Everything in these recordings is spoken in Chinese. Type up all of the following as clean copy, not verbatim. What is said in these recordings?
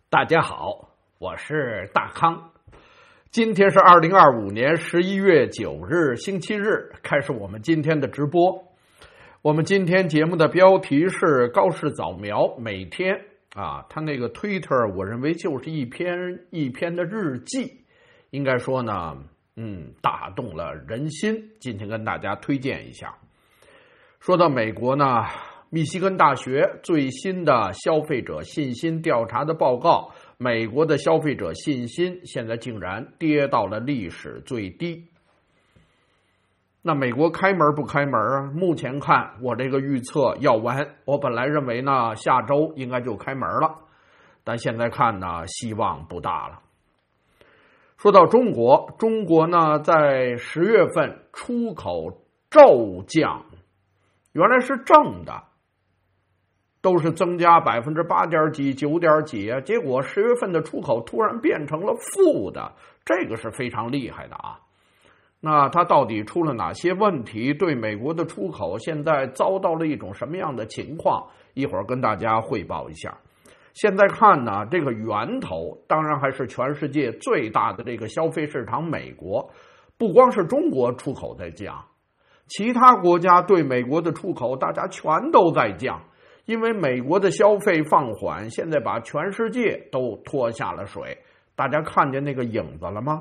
大家好，我是大康。今天是2025年11月9日星期日，开始我们今天的直播。我们今天节目的标题是高市早苗每天他那个 Twitter 我认为就是一篇的日记，应该说呢打动了人心，今天跟大家推荐一下。说到美国呢，密西根大学最新的消费者信心调查的报告，美国的消费者信心现在竟然跌到了历史最低。那美国开门不开门啊？目前看我这个预测要完，我本来认为呢下周应该就开门了，但现在看呢希望不大了。说到中国呢在10月份出口骤降，原来是正的，都是增加8.几、9.几啊，结果10月份的出口突然变成了负的，这个是非常厉害的啊。那它到底出了哪些问题？对美国的出口现在遭到了一种什么样的情况？一会儿跟大家汇报一下。现在看呢，这个源头当然还是全世界最大的这个消费市场美国，不光是中国出口在降，其他国家对美国的出口大家全都在降。因为美国的消费放缓，现在把全世界都拖下了水。大家看见那个影子了吗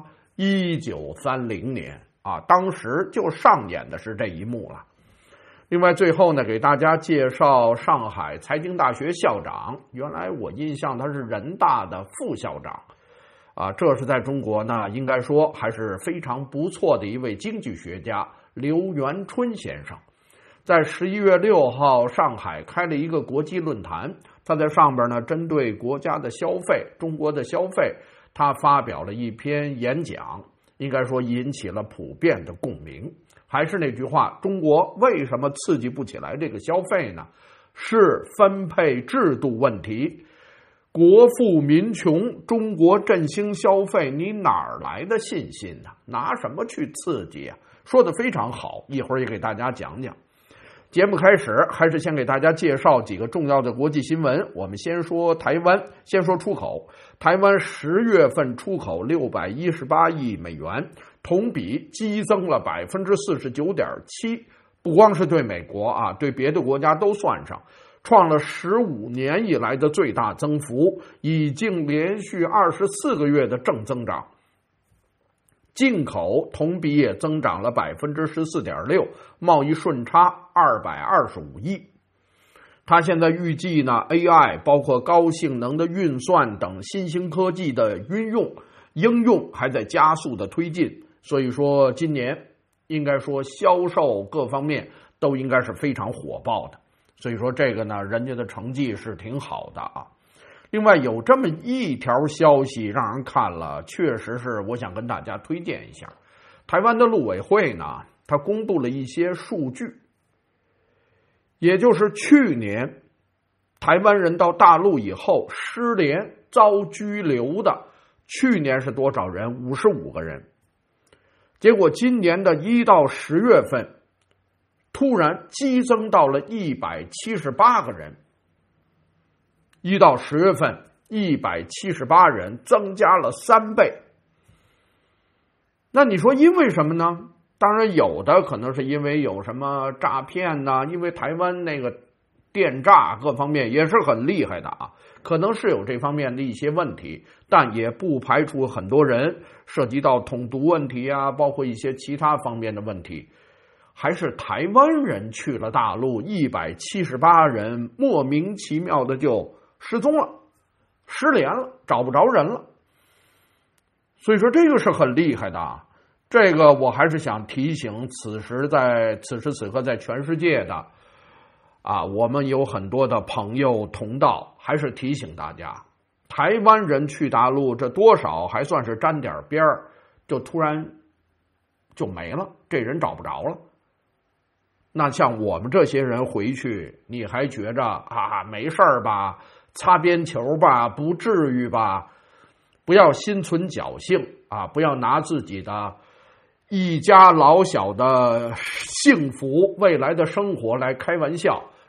？1930年当时就上演的是这一幕了。另外最后呢，给大家介绍上海财经大学校长，原来我印象他是人大的副校长这是在中国呢应该说还是非常不错的一位经济学家刘元春先生。在11月6号上海开了一个国际论坛，他在上边呢针对国家的消费，中国的消费，他发表了一篇演讲，应该说引起了普遍的共鸣。还是那句话，中国为什么刺激不起来这个消费呢？是分配制度问题。国富民穷，中国振兴消费，你哪儿来的信心呢？拿什么去刺激啊？说得非常好，一会儿也给大家讲讲。节目开始，还是先给大家介绍几个重要的国际新闻。我们先说台湾，先说出口。台湾10月份出口618亿美元，同比激增了 49.7%， 不光是对美国对别的国家都算上，创了15年以来的最大增幅，已经连续24个月的正增长。进口同比也增长了 14.6%， 贸易顺差225亿。他现在预计呢 AI 包括高性能的运算等新兴科技的应用还在加速的推进，所以说今年应该说销售各方面都应该是非常火爆的，所以说这个呢人家的成绩是挺好的另外有这么一条消息让人看了，确实是我想跟大家推荐一下。台湾的陆委会呢，他公布了一些数据，也就是去年台湾人到大陆以后失联遭拘留的，去年是多少人？55个人。结果今年的1到10月份突然激增到了178个人。1到10月份178人，增加了3倍。那你说因为什么呢？当然有的可能是因为有什么诈骗因为台湾那个电诈各方面也是很厉害的可能是有这方面的一些问题，但也不排除很多人涉及到统独问题包括一些其他方面的问题。还是台湾人去了大陆178人莫名其妙的就失踪了，失联了，找不着人了。所以说这个是很厉害的这个我还是想提醒此时此刻在全世界的我们有很多的朋友同道，还是提醒大家，台湾人去大陆这多少还算是沾点边儿，就突然就没了，这人找不着了。那像我们这些人回去，你还觉着没事儿吧，擦边球吧，不至于吧？不要心存侥幸不要拿自己的一家老小的幸福未来的生活来开玩笑，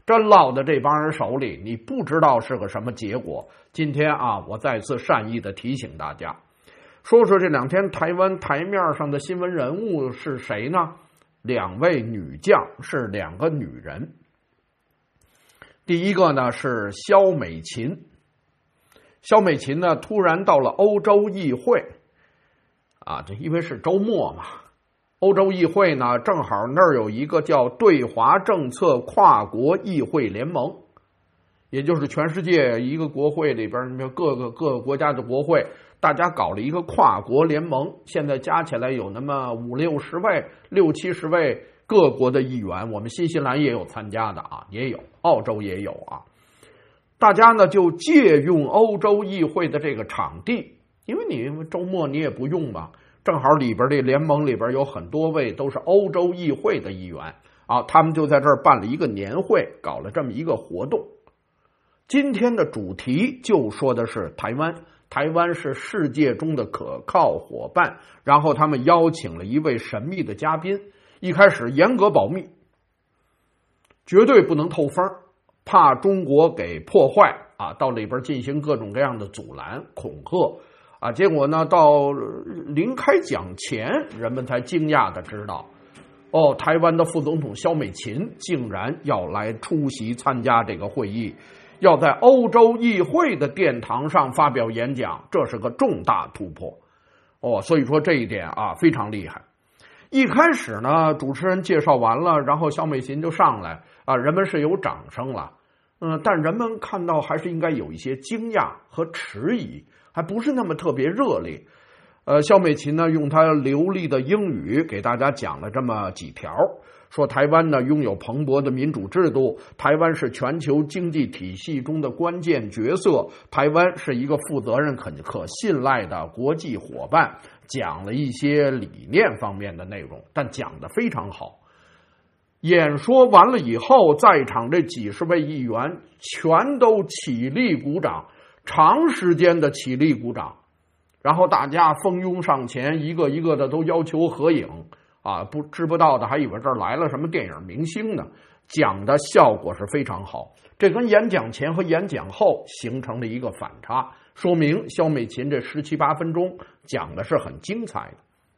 真落在这帮人手里，你不知道是个什么结果。今天啊，我再次善意的提醒大家，说说这2天台湾台面上的新闻人物是谁呢？2位女将，是2个女人。第一个呢是萧美琴。萧美琴呢突然到了欧洲议会啊，这因为是周末嘛，欧洲议会呢正好那儿有一个叫对华政策跨国议会联盟，也就是全世界一个国会里边各个国家的国会，大家搞了一个跨国联盟，现在加起来有那么50-60位、60-70位各国的议员，我们新西兰也有参加的啊，也有，澳洲也有啊。大家呢就借用欧洲议会的这个场地，因为你周末你也不用嘛，正好里边这联盟里边有很多位都是欧洲议会的议员啊，他们就在这儿办了一个年会，搞了这么一个活动。今天的主题就说的是台湾，台湾是世界中的可靠伙伴，然后他们邀请了一位神秘的嘉宾，一开始严格保密，绝对不能透风，怕中国给破坏啊，到里边进行各种各样的阻拦恐吓啊。结果呢，到临开讲前，人们才惊讶的知道，哦，台湾的副总统萧美琴竟然要来出席参加这个会议，要在欧洲议会的殿堂上发表演讲，这是个重大突破哦。所以说这一点啊非常厉害。一开始呢，主持人介绍完了，然后萧美琴就上来啊，人们是有掌声了，但人们看到还是应该有一些惊讶和迟疑，还不是那么特别热烈。萧美琴呢用她流利的英语给大家讲了这么几条，说台湾呢拥有蓬勃的民主制度，台湾是全球经济体系中的关键角色，台湾是一个负责任可信赖的国际伙伴，讲了一些理念方面的内容，但讲得非常好。演说完了以后，在场这几十位议员全都起立鼓掌，长时间的起立鼓掌，然后大家蜂拥上前，一个一个的都要求合影啊，知不道的还以为这儿来了什么电影明星呢。讲的效果是非常好，这跟演讲前和演讲后形成了一个反差，说明萧美琴这17-18分钟讲的是很精彩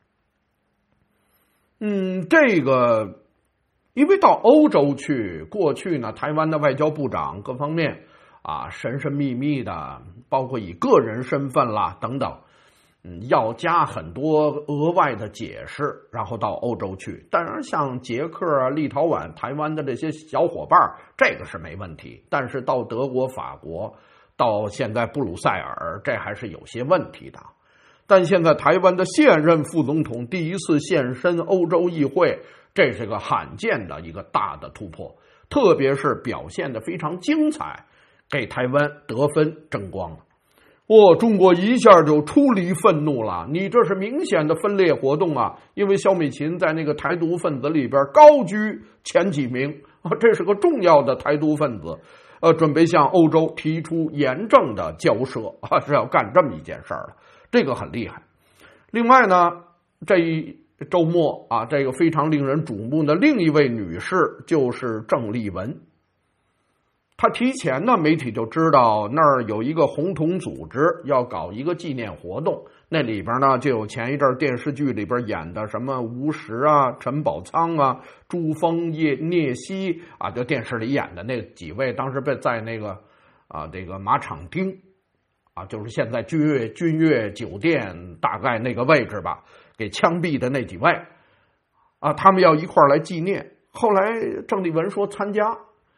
的。这个因为到欧洲去，过去呢台湾的外交部长各方面啊神神秘秘的，包括以个人身份啦等等，要加很多额外的解释，然后到欧洲去。当然像捷克啊、立陶宛、台湾的这些小伙伴，这个是没问题，但是到德国、法国，到现在布鲁塞尔，这还是有些问题的。但现在台湾的现任副总统第一次现身欧洲议会，这是个罕见的一个大的突破，特别是表现得非常精彩，给台湾得分争光了。中国一下就出离愤怒了，你这是明显的分裂活动啊！因为萧美琴在那个台独分子里边高居前几名，这是个重要的台独分子，准备向欧洲提出严正的交涉啊，是要干这么一件事儿了，这个很厉害。另外呢，这一周末啊，这个非常令人瞩目的另一位女士就是郑丽文。他提前呢，媒体就知道那儿有一个红统组织要搞一个纪念活动，那里边呢就有前一阵电视剧里边演的什么吴石啊、陈宝仓啊、朱峰、聂曦啊，就电视里演的那几位，当时被在那个这个马场町啊，就是现在君悦酒店大概那个位置吧，给枪毙的那几位啊，他们要一块儿来纪念。后来郑丽文说参加。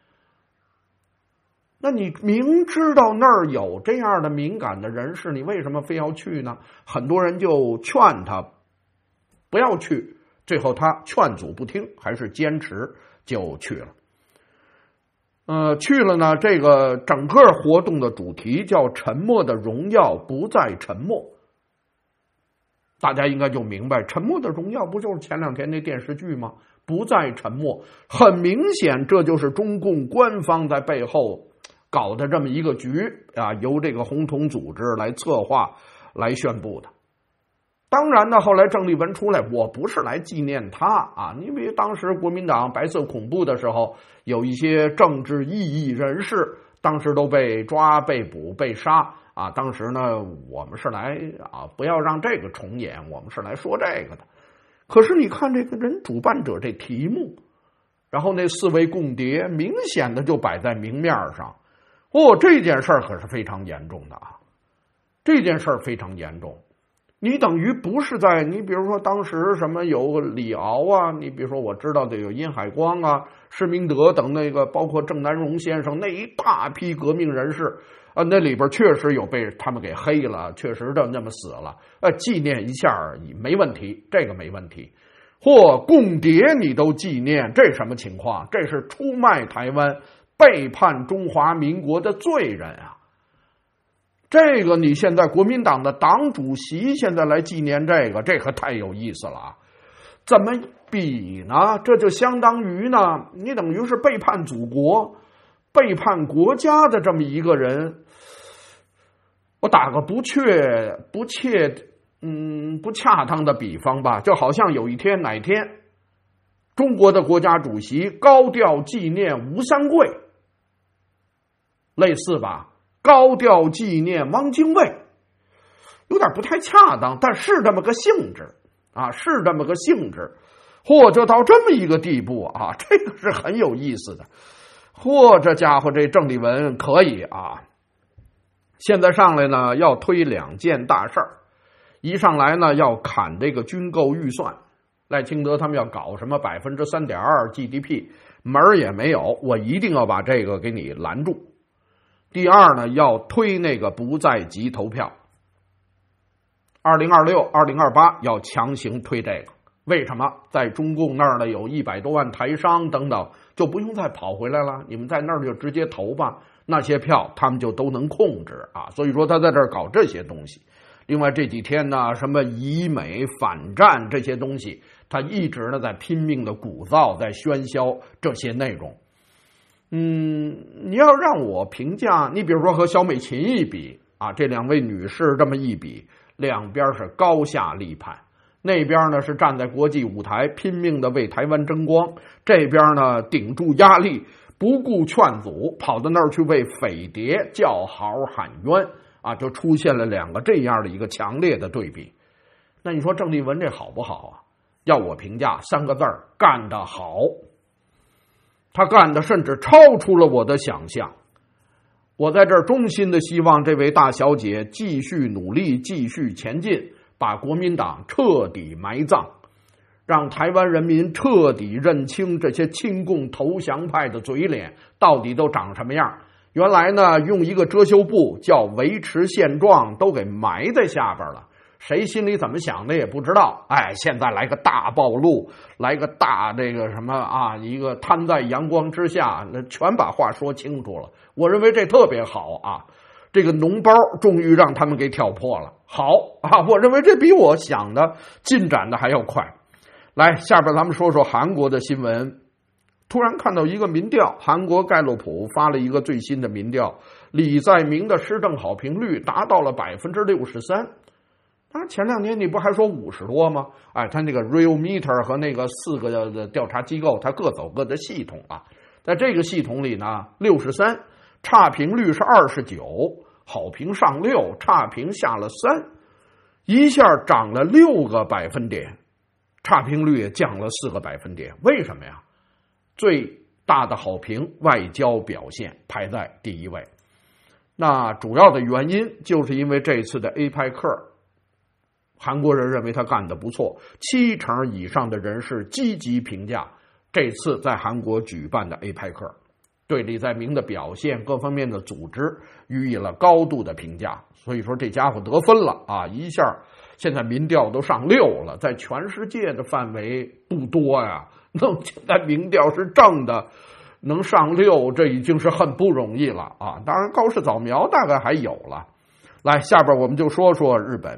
那你明知道那儿有这样的敏感的人士，你为什么非要去呢？很多人就劝他不要去，最后他劝阻不听，还是坚持就去了。去了呢，这个整个活动的主题叫沉默的荣耀不再沉默。大家应该就明白，沉默的荣耀不就是前2天那电视剧吗？不再沉默，很明显这就是中共官方在背后搞的这么一个局啊，由这个红统组织来策划来宣布的。 当然呢，后来郑丽文出来，我不是来纪念他啊，因为当时国民党白色恐怖的时候，有一些政治异议人士，当时都被抓、被捕、被杀啊。当时呢，我们是来不要让这个重演，我们是来说这个的。可是你看这个人主办者这题目，然后那4位共谍明显的就摆在明面上，这件事儿可是非常严重的啊，这件事儿非常严重。你等于不是在你比如说当时什么有李敖啊，你比如说我知道的有殷海光啊、施明德等那个，包括郑南榕先生那一大批革命人士啊，那里边确实有被他们给黑了，确实的那么死了，纪念一下而已，没问题，这个没问题。共谍你都纪念，这什么情况？这是出卖台湾、背叛中华民国的罪人啊！这个你现在国民党的党主席现在来纪念这可太有意思了啊！怎么比呢？这就相当于呢，你等于是背叛祖国、背叛国家的这么一个人。我打个不恰当的比方吧，就好像有一天哪天，中国的国家主席高调纪念吴三桂，类似吧？高调纪念汪精卫，有点不太恰当，但是这么个性质啊，是这么个性质。就到这么一个地步啊，这个是很有意思的。这家伙这郑丽文可以啊，现在上来呢要推2件大事儿，一上来呢要砍这个军购预算，赖清德他们要搞什么 3.2% GDP， 门儿也没有，我一定要把这个给你拦住。第二呢，要推那个不在籍投票，2026、2028要强行推这个。为什么？在中共那儿呢有100多万台商等等，就不用再跑回来了，你们在那儿就直接投吧，那些票他们就都能控制啊。所以说他在这儿搞这些东西。另外这几天呢，什么以美反战这些东西，他一直呢在拼命的鼓噪，在喧嚣这些内容。你要让我评价，你比如说和小美琴一比啊，这2位女士这么一比，两边是高下立判。那边呢是站在国际舞台拼命的为台湾争光，这边呢顶住压力，不顾劝阻，跑到那儿去为匪谍叫好喊冤啊，就出现了2个这样的一个强烈的对比。那你说郑丽文这好不好啊？要我评价3个字儿：干得好。他干的甚至超出了我的想象。我在这儿衷心的希望这位大小姐继续努力，继续前进，把国民党彻底埋葬，让台湾人民彻底认清这些亲共投降派的嘴脸到底都长什么样。原来呢，用一个遮羞布叫维持现状都给埋在下边了，谁心里怎么想的也不知道。现在来个大暴露，来个大这个什么啊，一个摊在阳光之下，那全把话说清楚了。我认为这特别好啊，这个脓包终于让他们给挑破了。好啊，我认为这比我想的进展的还要快。来，下边咱们说说韩国的新闻。突然看到一个民调，韩国盖洛普发了一个最新的民调，李在明的施政好评率达到了63%。前2年你不还说50多吗？他那个 Real Meter 和那个4个的调查机构，他各走各的系统啊。在这个系统里呢，63，差评率是29，好评上6，差评下了3，一下涨了6个百分点，差评率也降了4个百分点。为什么呀？最大的好评外交表现排在第1位。那主要的原因就是因为这次的 APEC，韩国人认为他干得不错，70%以上的人士积极评价这次在韩国举办的 APEC， 对李在明的表现各方面的组织予以了高度的评价。所以说这家伙得分了啊，一下现在民调都上6了，在全世界的范围不多呀，现在民调是正的，能上6，这已经是很不容易了啊。当然高市早苗大概还有了。来，下边我们就说说日本。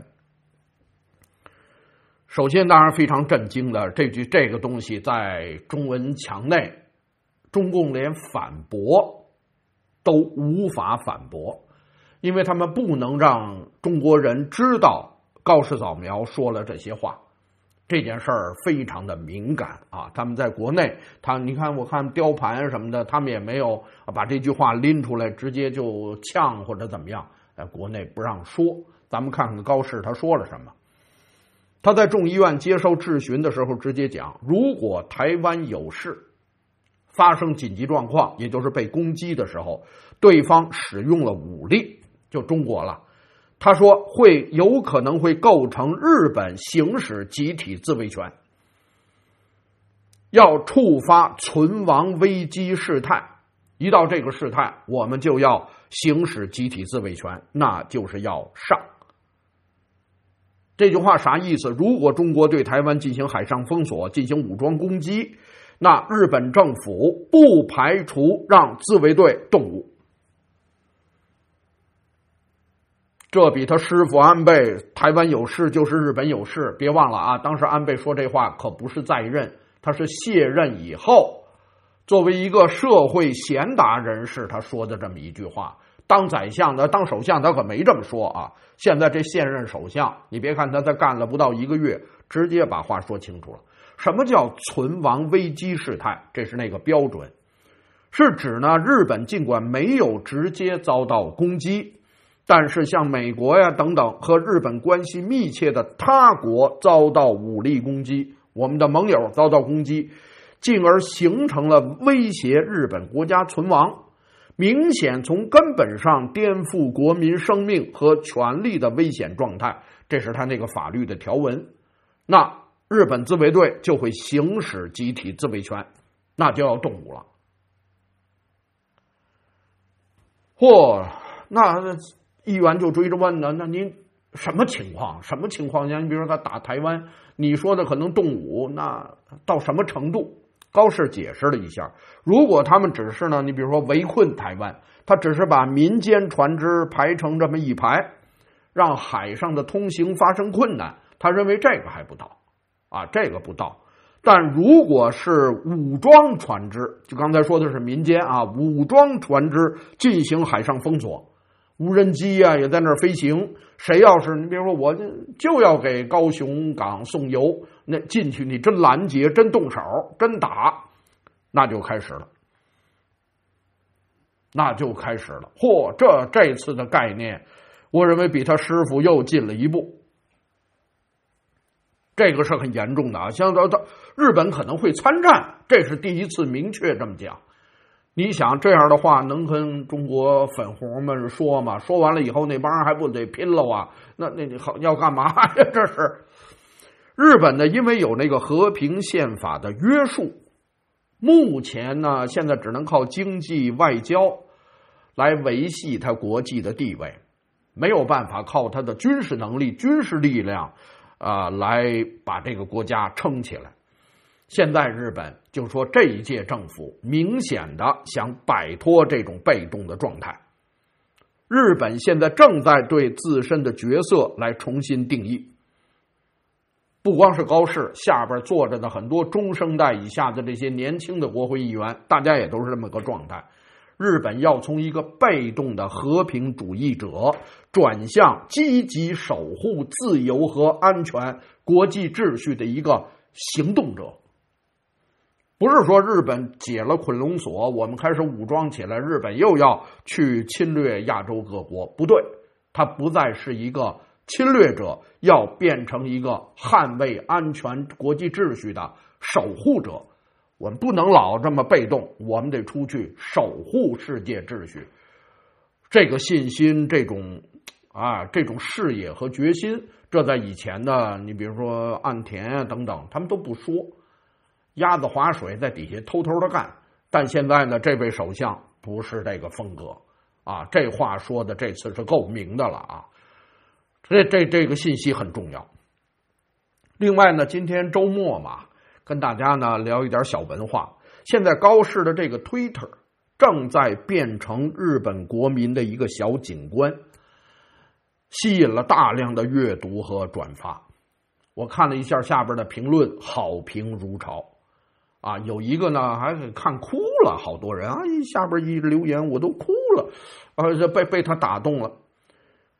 首先当然非常震惊的，这个东西在中文墙内，中共连反驳都无法反驳，因为他们不能让中国人知道高市早苗说了这些话。这件事儿非常的敏感啊！他们在国内，你看，我看雕盘什么的，他们也没有把这句话拎出来，直接就呛或者怎么样。国内不让说。咱们看看高市他说了什么。他在众议院接受质询的时候直接讲，如果台湾有事，发生紧急状况，也就是被攻击的时候，对方使用了武力，就中国了。他说有可能会构成日本行使集体自卫权，要触发存亡危机事态。一到这个事态，我们就要行使集体自卫权，那就是要上。这句话啥意思？如果中国对台湾进行海上封锁，进行武装攻击，那日本政府不排除让自卫队动武。这比他师傅安倍台湾有事就是日本有事，别忘了啊！当时安倍说这话可不是在任，他是卸任以后，作为一个社会贤达人士，他说的这么一句话。当宰相的、当首相，他可没这么说啊！现在这现任首相，你别看他才干了不到1个月，直接把话说清楚了。什么叫存亡危机事态？这是那个标准，是指呢，日本尽管没有直接遭到攻击，但是像美国呀等等和日本关系密切的他国遭到武力攻击，我们的盟友遭到攻击，进而形成了威胁日本国家存亡，明显从根本上颠覆国民生命和权利的危险状态，这是他那个法律的条文。那日本自卫队就会行使集体自卫权，那就要动武了。那议员就追着问呢，那您什么情况？什么情况下？你比如说他打台湾，你说的可能动武，那到什么程度？高市解释了一下，如果他们只是呢，你比如说围困台湾，他只是把民间船只排成这么一排，让海上的通行发生困难，他认为这个还不到啊，这个不到。但如果是武装船只，就刚才说的是民间啊，武装船只进行海上封锁，无人机啊也在那儿飞行，谁要是你比如说我就要给高雄港送油，那进去你真拦截，真动手，真打，那就开始了。这次的概念，我认为比他师傅又进了一步。这个是很严重的啊！像日本可能会参战，这是第一次明确这么讲。你想这样的话，能跟中国粉红们说吗？说完了以后，那帮人还不得拼了啊？那好要干嘛呀？这是日本呢，因为有那个和平宪法的约束，目前呢，现在只能靠经济外交来维系它国际的地位，没有办法靠它的军事能力、军事力量来把这个国家撑起来。现在日本就说这一届政府明显的想摆脱这种被动的状态，日本现在正在对自身的角色来重新定义。不光是高市，下边坐着的很多中生代以下的这些年轻的国会议员，大家也都是这么个状态。日本要从一个被动的和平主义者转向积极守护自由和安全国际秩序的一个行动者。不是说日本解了捆龙锁，我们开始武装起来，日本又要去侵略亚洲各国，不对，它不再是一个侵略者，要变成一个捍卫安全国际秩序的守护者。我们不能老这么被动，我们得出去守护世界秩序。这个信心，这种视野和决心，这在以前的你比如说岸田啊等等，他们都不说，鸭子划水在底下偷偷的干。但现在呢，这位首相不是这个风格啊，这话说的这次是够明的了啊。这个信息很重要。另外呢，今天周末嘛，跟大家呢聊一点小文化。现在高市的这个 Twitter 正在变成日本国民的一个小景观，吸引了大量的阅读和转发。我看了一下下边的评论，好评如潮啊！有一个呢还给看哭了，好多人啊，下边一留言我都哭了，被他打动了。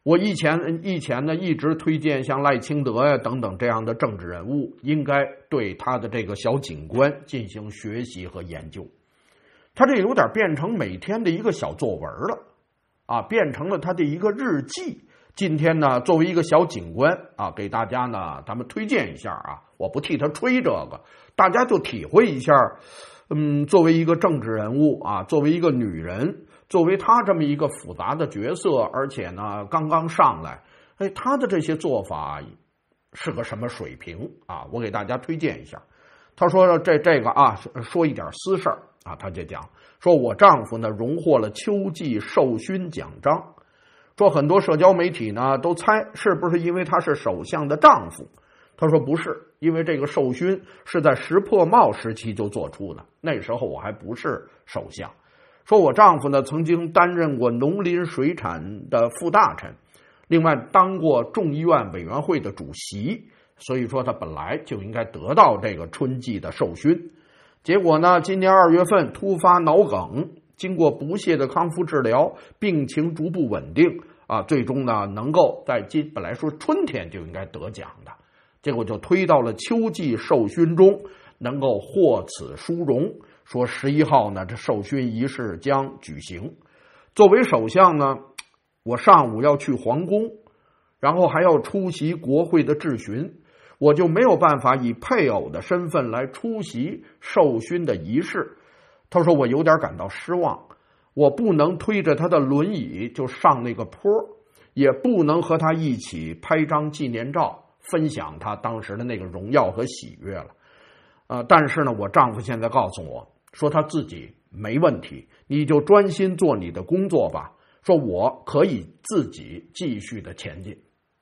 我以前呢一直推荐像赖清德呀等等这样的政治人物，应该对他的这个小警官进行学习和研究。他这有点变成每天的一个小作文了啊，变成了他的一个日记。今天呢，作为一个小警官啊，给大家呢咱们推荐一下啊，我不替他吹这个，大家就体会一下。作为一个政治人物啊，作为一个女人，作为她这么一个复杂的角色，而且呢刚刚上来，她的这些做法是个什么水平啊？我给大家推荐一下。他说这个啊，说一点私事啊，他就讲说我丈夫呢荣获了秋季授勋奖章，说很多社交媒体呢都猜是不是因为他是首相的丈夫。他说不是，因为这个授勋是在石破茂时期就做出的，那时候我还不是首相。说我丈夫呢曾经担任过农林水产的副大臣，另外当过众议院委员会的主席，所以说他本来就应该得到这个春季的授勋。结果呢，今年2月份突发脑梗，经过不懈的康复治疗，病情逐步稳定啊，最终呢能够在本来说春天就应该得奖的，结果就推到了秋季授勋中，能够获此殊荣。说11号呢，这授勋仪式将举行。作为首相呢，我上午要去皇宫，然后还要出席国会的质询，我就没有办法以配偶的身份来出席授勋的仪式。他说我有点感到失望，我不能推着他的轮椅就上那个坡，也不能和他一起拍张纪念照，分享他当时的那个荣耀和喜悦了。但是呢，我丈夫现在告诉我说他自己没问题，你就专心做你的工作吧，说我可以自己继续的前进。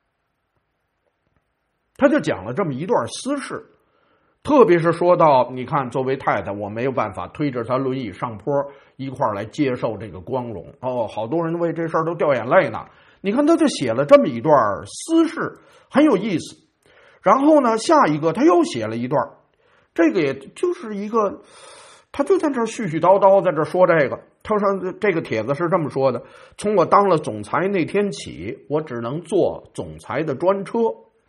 他就讲了这么一段私事，特别是说到你看作为太太，我没有办法推着他轮椅上坡一块来接受这个光荣好多人为这事儿都掉眼泪呢。你看他就写了这么一段私事，很有意思。然后呢，下一个他又写了一段，这个也就是一个，他就在这絮絮叨叨在这说这个。他说这个帖子是这么说的：从我当了总裁那天起，我只能坐总裁的专车，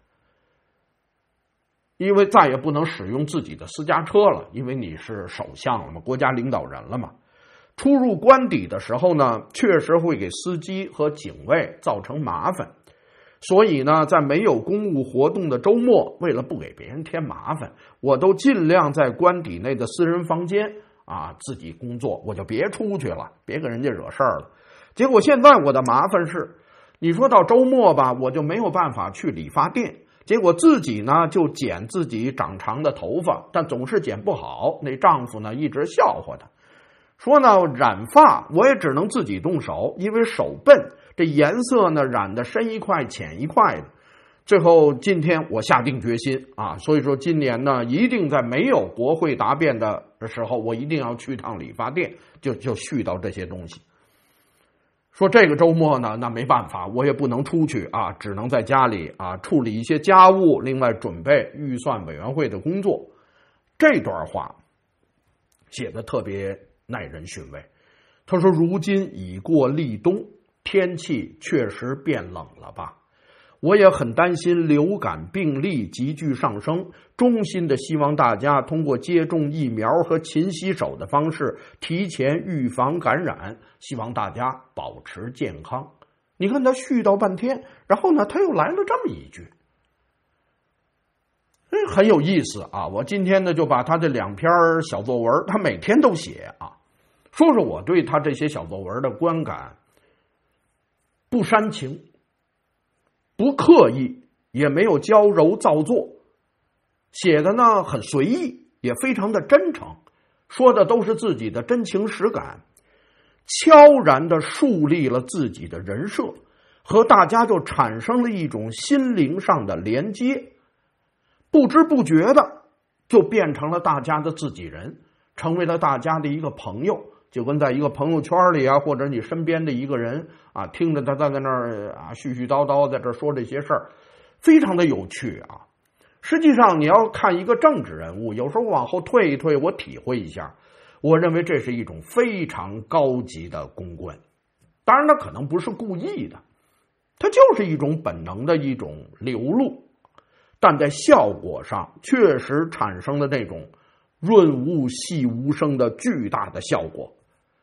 因为再也不能使用自己的私家车了，因为你是首相了嘛，国家领导人了嘛。出入官邸的时候呢，确实会给司机和警卫造成麻烦，所以呢，在没有公务活动的周末，为了不给别人添麻烦，我都尽量在官邸内的私人房间自己工作，我就别出去了，别给人家惹事儿了。结果现在我的麻烦是，你说到周末吧，我就没有办法去理发店，结果自己呢就剪自己长长的头发，但总是剪不好，那丈夫呢一直笑话他，说呢染发我也只能自己动手，因为手笨，这颜色呢染得深一块浅一块的。最后今天我下定决心所以说今年呢一定在没有国会答辩的时候，我一定要去趟理发店，就絮叨这些东西。说这个周末呢，那没办法，我也不能出去只能在家里处理一些家务，另外准备预算委员会的工作。这段话写得特别耐人寻味。他说如今已过立冬，天气确实变冷了吧，我也很担心流感病例急剧上升，衷心的希望大家通过接种疫苗和勤洗手的方式提前预防感染，希望大家保持健康。你看他絮叨半天，然后呢他又来了这么一句，很有意思我今天呢就把他这2篇小作文，他每天都写说说我对他这些小作文的观感。不煽情，不刻意，也没有娇柔造作，写的呢很随意，也非常的真诚，说的都是自己的真情实感，悄然的树立了自己的人设，和大家就产生了一种心灵上的连接，不知不觉的就变成了大家的自己人，成为了大家的一个朋友，就跟在一个朋友圈里或者你身边的一个人听着他在那儿絮絮叨叨在这说这些事儿，非常的有趣实际上你要看一个政治人物，有时候往后退一退，我体会一下，我认为这是一种非常高级的公关。当然他可能不是故意的， 它就是一种本能的一种流露，但在效果上确实产生了这种润物细无声的巨大的效果。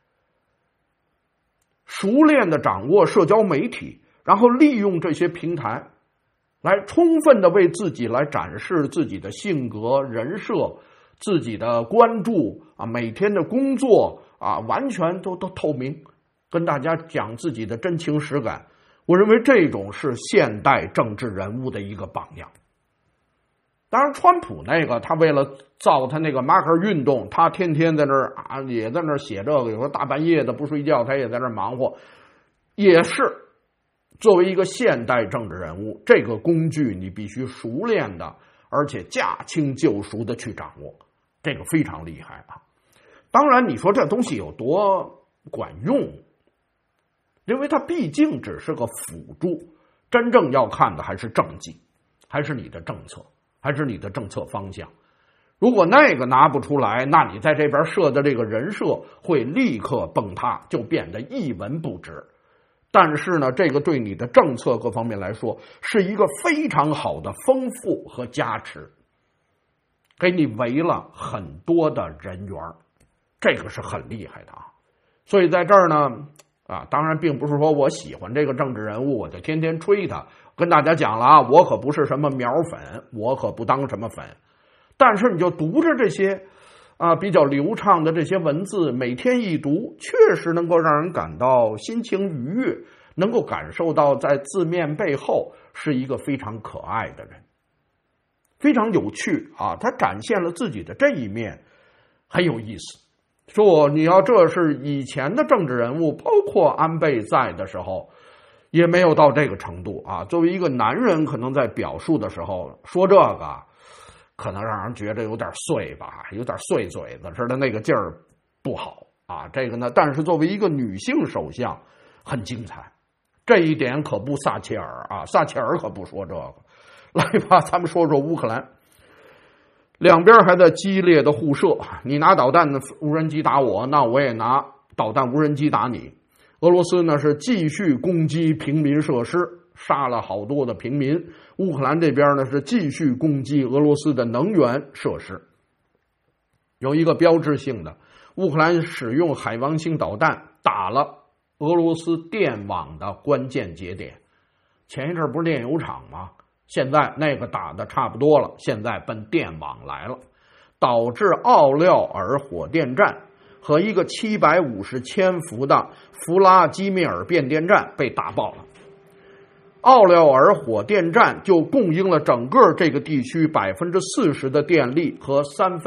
熟练的掌握社交媒体，然后利用这些平台来充分的为自己来展示自己的性格、人设、自己的关注啊，每天的工作啊，完全都透明，跟大家讲自己的真情实感。我认为这种是现代政治人物的一个榜样。当然，川普那个他为了造他那个马克运动，他天天在那儿啊，也在那儿写这个，有时候大半夜的不睡觉，他也在那儿忙活。也是作为一个现代政治人物，这个工具你必须熟练的，而且驾轻就熟的去掌握，这个非常厉害啊。当然，你说这东西有多管用？因为它毕竟只是个辅助，真正要看的还是政绩，还是你的政策，还是你的政策方向。如果那个拿不出来，那你在这边设的这个人设会立刻崩塌，就变得一文不值。但是呢，这个对你的政策各方面来说是一个非常好的丰富和加持，给你围了很多的人缘，这个是很厉害的啊。所以在这儿呢当然并不是说我喜欢这个政治人物我就天天吹他，跟大家讲了啊，我可不是什么苗粉，我可不当什么粉。但是你就读着这些比较流畅的这些文字，每天一读，确实能够让人感到心情愉悦，能够感受到在字面背后是一个非常可爱的人，非常有趣啊！他展现了自己的这一面，很有意思。说你要这是以前的政治人物，包括安倍在的时候，也没有到这个程度啊。作为一个男人，可能在表述的时候说这个，可能让人觉得有点碎吧，有点碎嘴子似的，那个劲儿不好啊。这个呢，但是作为一个女性首相，很精彩，这一点可不撒切尔啊，撒切尔可不说这个。来吧，咱们说说乌克兰，两边还在激烈的互射，你拿导弹的无人机打我，那我也拿导弹无人机打你。俄罗斯呢是继续攻击平民设施，杀了好多的平民。乌克兰这边呢是继续攻击俄罗斯的能源设施。有一个标志性的，乌克兰使用海王星导弹打了俄罗斯电网的关键节点。前一阵不是炼油厂吗？现在那个打的差不多了，现在奔电网来了，导致奥廖尔火电站和一个750千伏的弗拉基米尔变电站被打爆了。奥廖尔火电站就供应了整个这个地区40%的电力和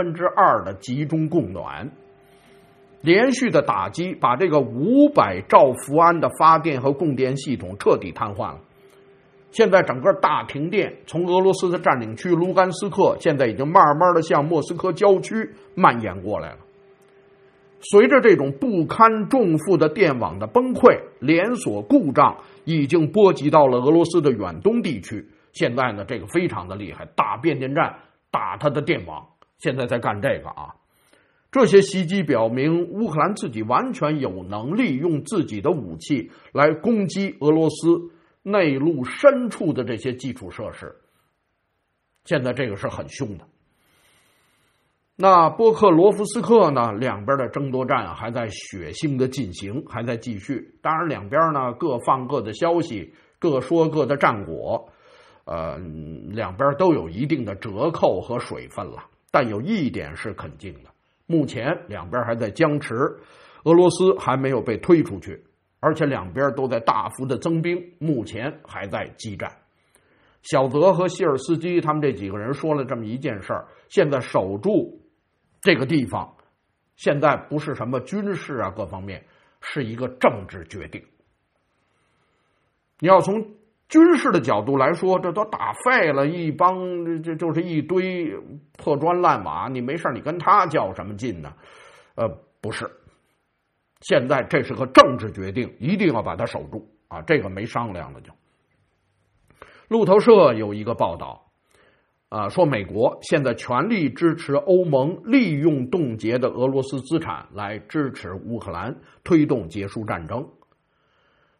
2/3的集中供暖。连续的打击把这个500兆伏安的发电和供电系统彻底瘫痪了。现在整个大停电从俄罗斯的占领区卢甘斯克现在已经慢慢的向莫斯科郊区蔓延过来了。随着这种不堪重负的电网的崩溃，连锁故障已经波及到了俄罗斯的远东地区。现在呢，这个非常的厉害，打变电站，打它的电网，现在在干这个啊。这些袭击表明，乌克兰自己完全有能力用自己的武器来攻击俄罗斯内陆深处的这些基础设施。现在这个是很凶的。那波克罗夫斯克呢，两边的争夺战还在血腥的进行，还在继续。当然两边呢各放各的消息，各说各的战果，两边都有一定的折扣和水分了。但有一点是肯定的，目前两边还在僵持，俄罗斯还没有被推出去，而且两边都在大幅的增兵，目前还在激战。小泽和希尔斯基他们这几个人说了这么一件事儿，现在守住这个地方，现在不是什么军事啊各方面，是一个政治决定。你要从军事的角度来说，这都打废了一帮，这就是一堆破砖烂瓦，你没事你跟他较什么劲呢？不是，现在这是个政治决定，一定要把它守住啊，这个没商量了就。路透社有一个报道说美国现在全力支持欧盟利用冻结的俄罗斯资产来支持乌克兰推动结束战争。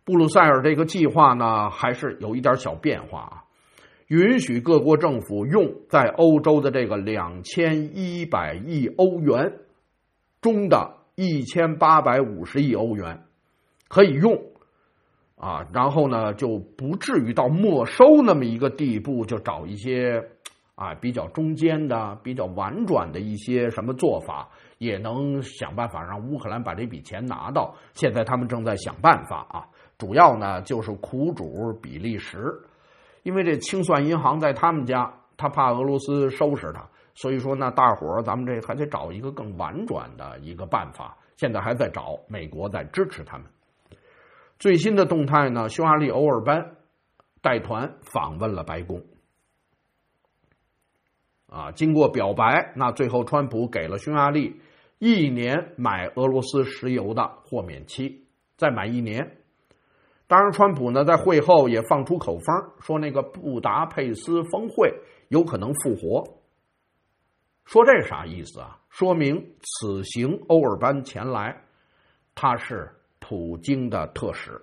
布鲁塞尔这个计划呢，还是有一点小变化啊，允许各国政府用在欧洲的这个2100亿欧元中的1850亿欧元可以用啊，然后呢就不至于到没收那么一个地步，就找一些比较中间的、比较婉转的一些什么做法，也能想办法让乌克兰把这笔钱拿到。现在他们正在想办法啊，主要呢就是苦主比利时，因为这清算银行在他们家，他怕俄罗斯收拾他，所以说呢，大伙儿咱们这还得找一个更婉转的一个办法。现在还在找，美国在支持他们。最新的动态呢，匈牙利欧尔班带团访问了白宫。经过表白，那最后川普给了匈牙利1年买俄罗斯石油的豁免期，再买1年。当然，川普呢在会后也放出口风，说那个布达佩斯峰会有可能复活。说这啥意思啊？说明此行欧尔班前来，他是普京的特使。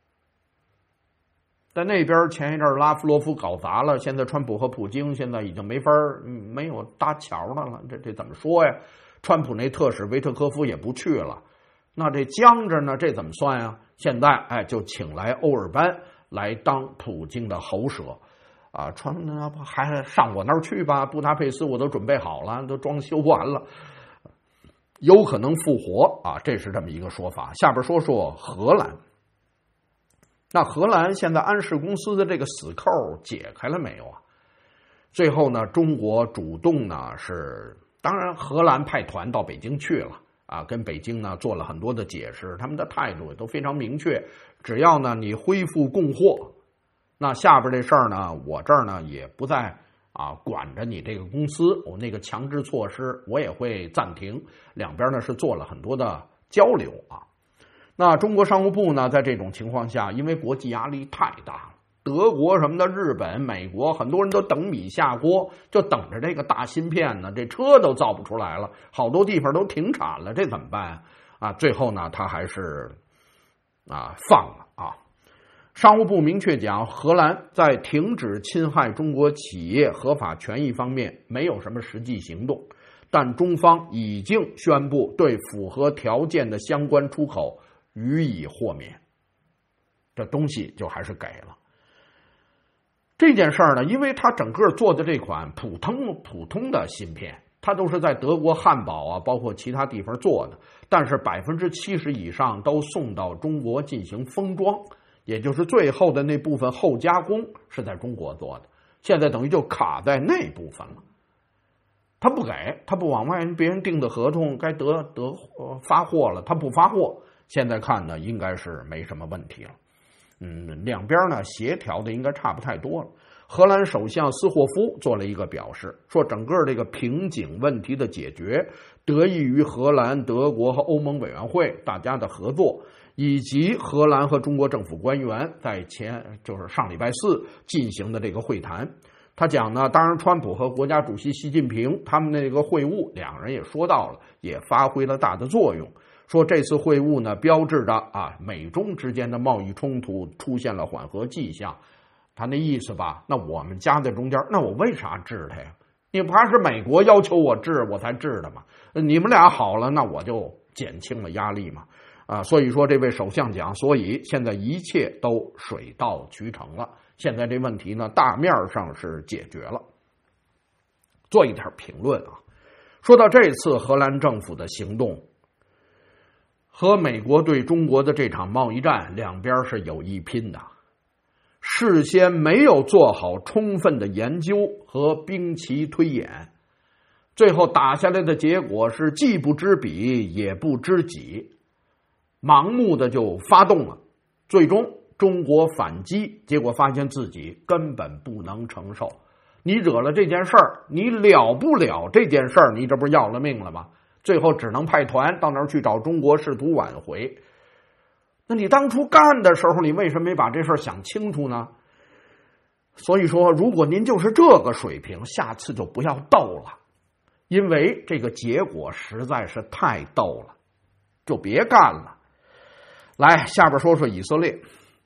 在那边前一阵拉夫罗夫搞砸了，现在川普和普京现在已经没有搭桥的了，这怎么说呀？川普那特使维特科夫也不去了，那这僵着呢，这怎么算呀？现在就请来欧尔班来当普京的喉舌啊，还上我那儿去吧，布达佩斯我都准备好了，都装修完了，有可能复活啊，这是这么一个说法。下边说说荷兰。那荷兰现在安氏公司的这个死扣解开了没有啊？最后呢，中国主动呢当然荷兰派团到北京去了啊，跟北京呢做了很多的解释，他们的态度也都非常明确，只要呢你恢复供货，那下边这事儿呢，我这儿呢也不再管着你这个公司，我那个强制措施我也会暂停，两边呢是做了很多的交流啊。那中国商务部呢，在这种情况下，因为国际压力太大了，德国什么的、日本、美国，很多人都等米下锅，就等着这个大芯片呢，这车都造不出来了，好多地方都停产了，这怎么办啊？最后呢，他还是放了啊。商务部明确讲，荷兰在停止侵害中国企业合法权益方面没有什么实际行动，但中方已经宣布对符合条件的相关出口予以豁免，这东西就还是给了。这件事儿呢，因为他整个做的这款普通的芯片，它都是在德国汉堡包括其他地方做的，但是70%以上都送到中国进行封装，也就是最后的那部分后加工是在中国做的，现在等于就卡在那部分了。他不给，他不往外别人订的合同该得发货了，他不发货。现在看呢，应该是没什么问题了。两边呢协调的应该差不太多了。荷兰首相斯霍夫做了一个表示，说整个这个瓶颈问题的解决得益于荷兰、德国和欧盟委员会大家的合作，以及荷兰和中国政府官员在就是上礼拜4进行的这个会谈。他讲呢，当然川普和国家主席习近平他们那个会晤，两人也说到了，也发挥了大的作用。说这次会晤呢，标志着美中之间的贸易冲突出现了缓和迹象。他那意思吧，那我们夹在中间，那我为啥治他呀？你不还是美国要求我治我才治的吗？你们俩好了，那我就减轻了压力嘛。所以说这位首相讲，所以现在一切都水到渠成了。现在这问题呢，大面上是解决了。做一点评论说到这次荷兰政府的行动和美国对中国的这场贸易战，两边是有一拼的。事先没有做好充分的研究和兵棋推演，最后打下来的结果是既不知彼也不知己，盲目的就发动了，最终中国反击，结果发现自己根本不能承受。你惹了这件事儿，你了不了这件事儿，你这不是要了命了吗？最后只能派团到那儿去找中国，试图挽回。那你当初干的时候，你为什么没把这事儿想清楚呢？所以说，如果您就是这个水平，下次就不要斗了，因为这个结果实在是太逗了，就别干了。来，下边说说以色列。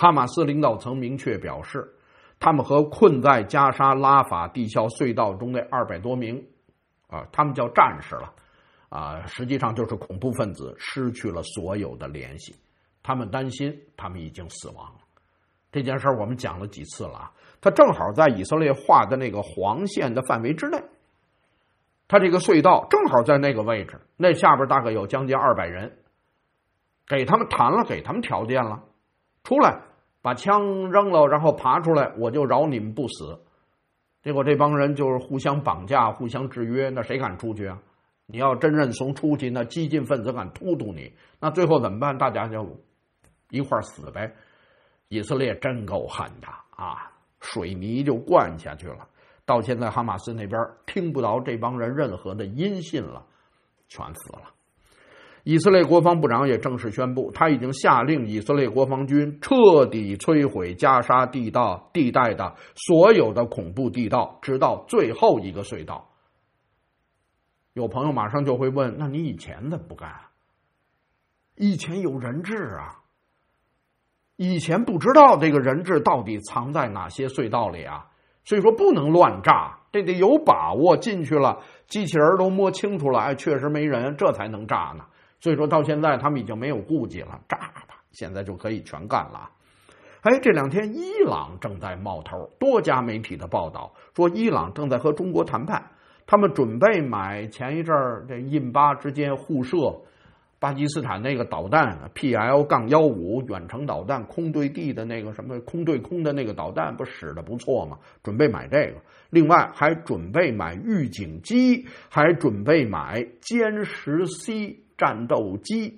哈马斯领导层明确表示，他们和困在加沙拉法地壳隧道中的200多名他们叫战士了实际上就是恐怖分子失去了所有的联系。他们担心他们已经死亡了。这件事我们讲了几次了他正好在以色列画的那个黄线的范围之内，他这个隧道正好在那个位置，那下边大概有将近200人，给他们谈了，给他们条件了，出来把枪扔了，然后爬出来，我就饶你们不死。结果这帮人就是互相绑架，互相制约，那谁敢出去啊？你要真认怂出去，那激进分子敢突突你，那最后怎么办？大家就一块死呗。以色列真够狠的水泥就灌下去了。到现在哈马斯那边听不到这帮人任何的音信了，全死了。以色列国防部长也正式宣布，他已经下令以色列国防军彻底摧毁加沙地带的所有的恐怖地道，直到最后一个隧道。有朋友马上就会问，那你以前怎么不干以前有人质以前不知道这个人质到底藏在哪些隧道里所以说不能乱炸，这得有把握，进去了机器人都摸清楚了确实没人，这才能炸呢。所以说到现在他们已经没有顾忌了，炸吧，现在就可以全干了。这两天伊朗正在冒头，多家媒体的报道说伊朗正在和中国谈判，他们准备买前一阵这印巴之间互射巴基斯坦那个导弹 PL-15 远程导弹，空对地的那个什么空对空的那个导弹不使得不错吗？准备买这个，另外还准备买预警机，还准备买歼10C 战斗机，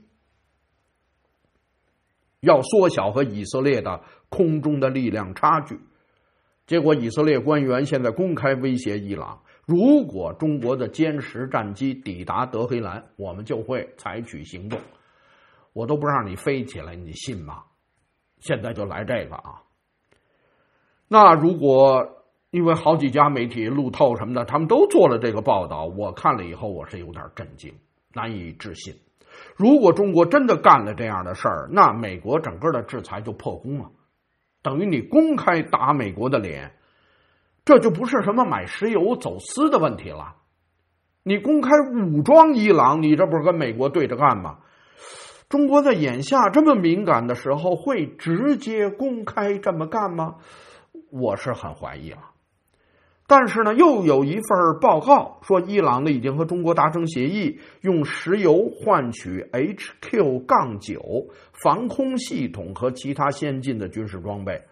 要缩小和以色列的空中的力量差距。结果以色列官员现在公开威胁伊朗，如果中国的歼10战机抵达德黑兰，我们就会采取行动。我都不让你飞起来，你信吗？现在就来这个那如果因为好几家媒体路透什么的他们都做了这个报道，我看了以后我是有点震惊，难以置信。如果中国真的干了这样的事儿，那美国整个的制裁就破功了，等于你公开打美国的脸，这就不是什么买石油走私的问题了，你公开武装伊朗，你这不是跟美国对着干吗？中国在眼下这么敏感的时候会直接公开这么干吗？我是很怀疑了。但是呢，又有一份报告说伊朗呢已经和中国达成协议，用石油换取 HQ-9 防空系统和其他先进的军事装备。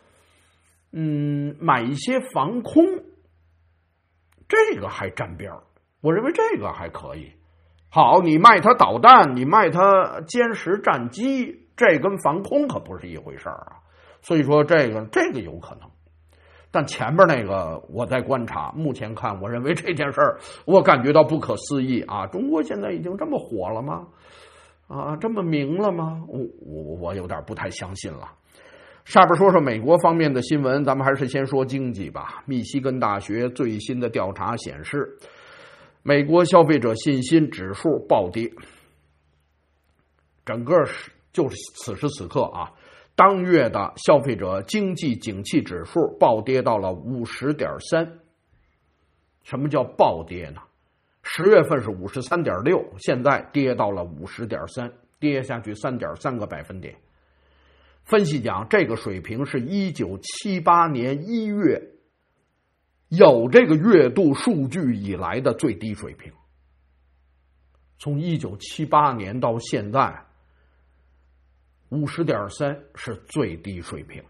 买一些防空，这个还沾边儿，我认为这个还可以。好，你卖它导弹，你卖它歼10战机，这跟防空可不是一回事儿所以说这个有可能。但前边那个我在观察，目前看我认为这件事儿我感觉到不可思议中国现在已经这么火了吗？这么明了吗？我有点不太相信了。下边说说美国方面的新闻，咱们还是先说经济吧。密西根大学最新的调查显示，美国消费者信心指数暴跌，整个就是此时此刻当月的消费者经济景气指数暴跌到了 50.3。 什么叫暴跌呢？10月份是 53.6， 现在跌到了 50.3， 跌下去 3.3个百分点。分析讲，这个水平是1978年1月有这个月度数据以来的最低水平。从1978年到现在50.3是最低水平。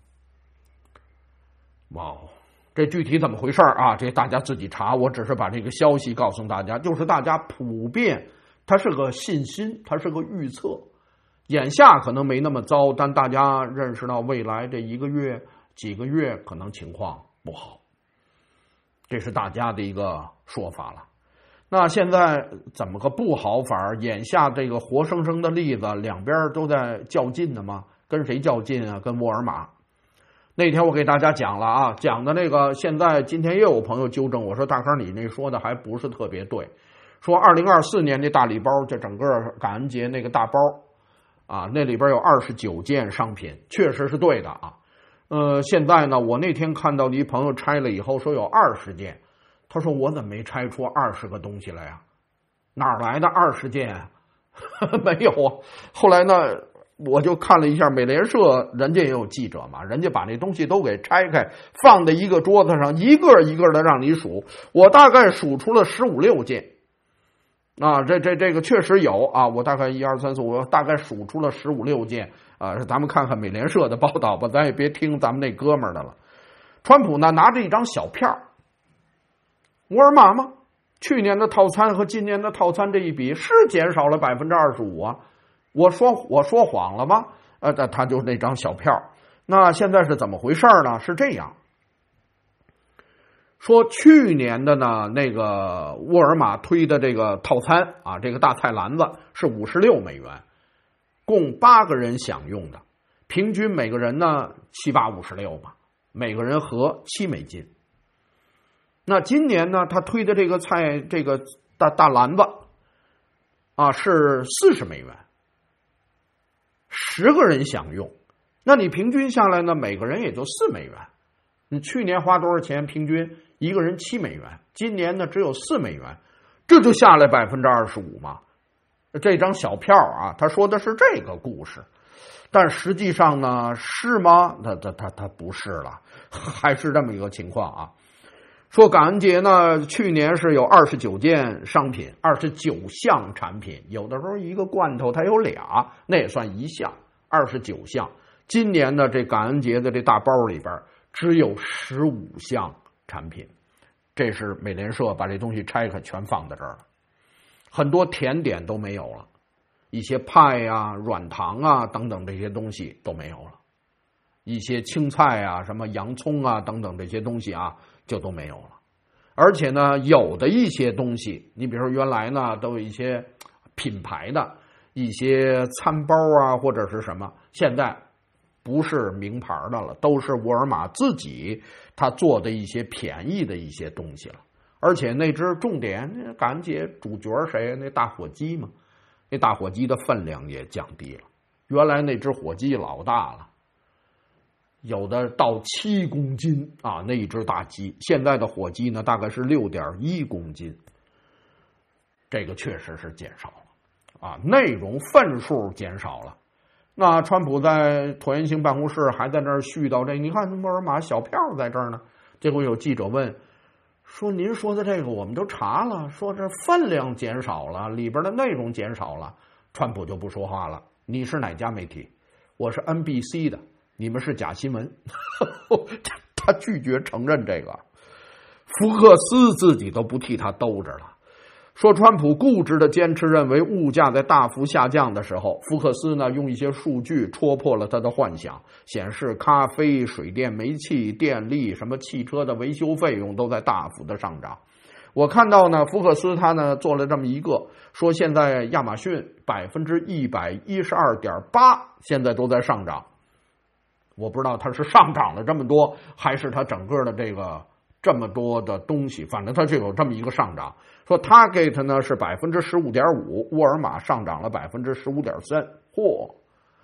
哇，这具体怎么回事这大家自己查，我只是把这个消息告诉大家，就是大家普遍它是个信心，它是个预测，眼下可能没那么糟，但大家认识到未来这一个月几个月可能情况不好，这是大家的一个说法了。那现在怎么个不好法？眼下这个活生生的例子，两边都在较劲的吗？跟谁较劲啊？跟沃尔玛。那天我给大家讲了讲的那个，现在今天也有朋友纠正我说，大哥你那说的还不是特别对，说2024年那大礼包，这整个感恩节那个大包啊，那里边有29件商品，确实是对的啊。现在呢，我那天看到你朋友拆了以后说有20件，他说我怎么没拆出20个东西来呀？哪来的20件啊？没有啊。后来呢，我就看了一下美联社，人家也有记者嘛，人家把那东西都给拆开，放在一个桌子上，一个一个的让你数。我大概数出了15、16件。啊，这个确实有啊，我大概1、2、3、4、5，我大概数出了15、16件啊。咱们看看美联社的报道吧，咱也别听咱们那哥们儿的了。川普呢拿着一张小票，沃尔玛吗？去年的套餐和今年的套餐这一比是减少了25%啊。我说谎了吗？他就那张小票。那现在是怎么回事呢？是这样。说去年的呢，那个沃尔玛推的这个套餐啊，这个大菜篮子是$56，共8个人享用的，平均每个人呢7、8、56吧，每个人合$7。那今年呢，他推的这个菜，这个大篮子啊是$40，10个人享用，那你平均下来呢，每个人也就$4。你去年花多少钱？平均一个人$7，今年呢只有$4，这就下来25%嘛。这张小票啊，他说的是这个故事，但实际上呢是吗？他不是了，还是这么一个情况啊。说感恩节呢，去年是有29件商品，29项产品，有的时候一个罐头它有俩，那也算一项，29项。今年呢，这感恩节的这大包里边只有15项产品，这是美联社把这东西拆开全放在这儿了，很多甜点都没有了，一些派啊、软糖啊等等这些东西都没有了，一些青菜啊、什么洋葱啊等等这些东西啊就都没有了。而且呢，有的一些东西，你比如说原来呢都有一些品牌的一些餐包啊或者是什么，现在不是名牌的了，都是沃尔玛自己他做的一些便宜的一些东西了。而且那只重点感恩节主角谁？那大火鸡嘛，那大火鸡的分量也降低了。原来那只火鸡老大了，有的到7公斤啊，那一只大鸡。现在的火鸡呢，大概是6.1公斤，这个确实是减少了啊，内容份数减少了。那川普在椭圆形办公室还在那儿絮叨这，你看沃尔玛小票在这儿呢。结果有记者问说：“您说的这个我们都查了，说这分量减少了，里边的内容减少了。”川普就不说话了。你是哪家媒体？我是 NBC 的，你们是假新闻。他拒绝承认这个。福克斯自己都不替他兜着了。说川普固执的坚持认为物价在大幅下降的时候，福克斯呢用一些数据戳破了他的幻想，显示咖啡、水电、煤气、电力、什么汽车的维修费用都在大幅的上涨。我看到呢，福克斯他呢做了这么一个，说现在亚马逊112.8%现在都在上涨。我不知道它是上涨了这么多，还是它整个的这个这么多的东西，反正它就有这么一个上涨。说 Target 呢是15.5%，沃尔玛上涨了15.3%。嚯！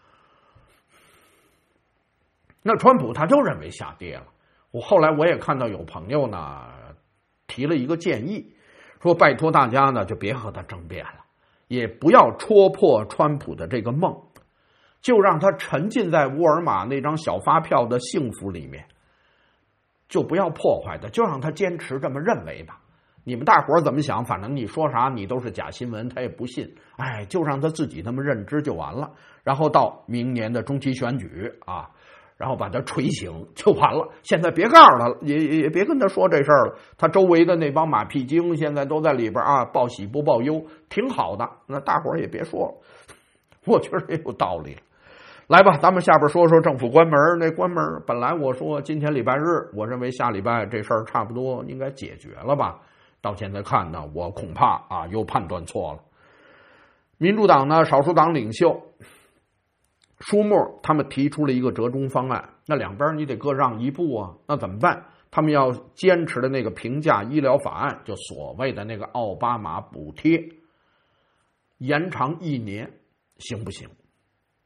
那川普他就认为下跌了。后来我也看到有朋友呢提了一个建议，说拜托大家呢就别和他争辩了，也不要戳破川普的这个梦，就让他沉浸在沃尔玛那张小发票的幸福里面，就不要破坏他，就让他坚持这么认为吧。你们大伙儿怎么想，反正你说啥你都是假新闻，他也不信。哎，就让他自己那么认知就完了，然后到明年的中期选举啊，然后把他锤醒就完了。现在别告诉他了，也别跟他说这事儿了。他周围的那帮马屁精现在都在里边啊，报喜不报忧，挺好的。那大伙儿也别说了，我觉得也有道理。来吧，咱们下边说说政府关门。那关门本来我说今天礼拜日，我认为下礼拜这事儿差不多应该解决了吧。到现在看呢，我恐怕啊又判断错了。民主党呢，少数党领袖舒默他们提出了一个折中方案，那两边你得各让一步啊，那怎么办？他们要坚持的那个平价医疗法案，就所谓的那个奥巴马补贴，延长1年，行不行？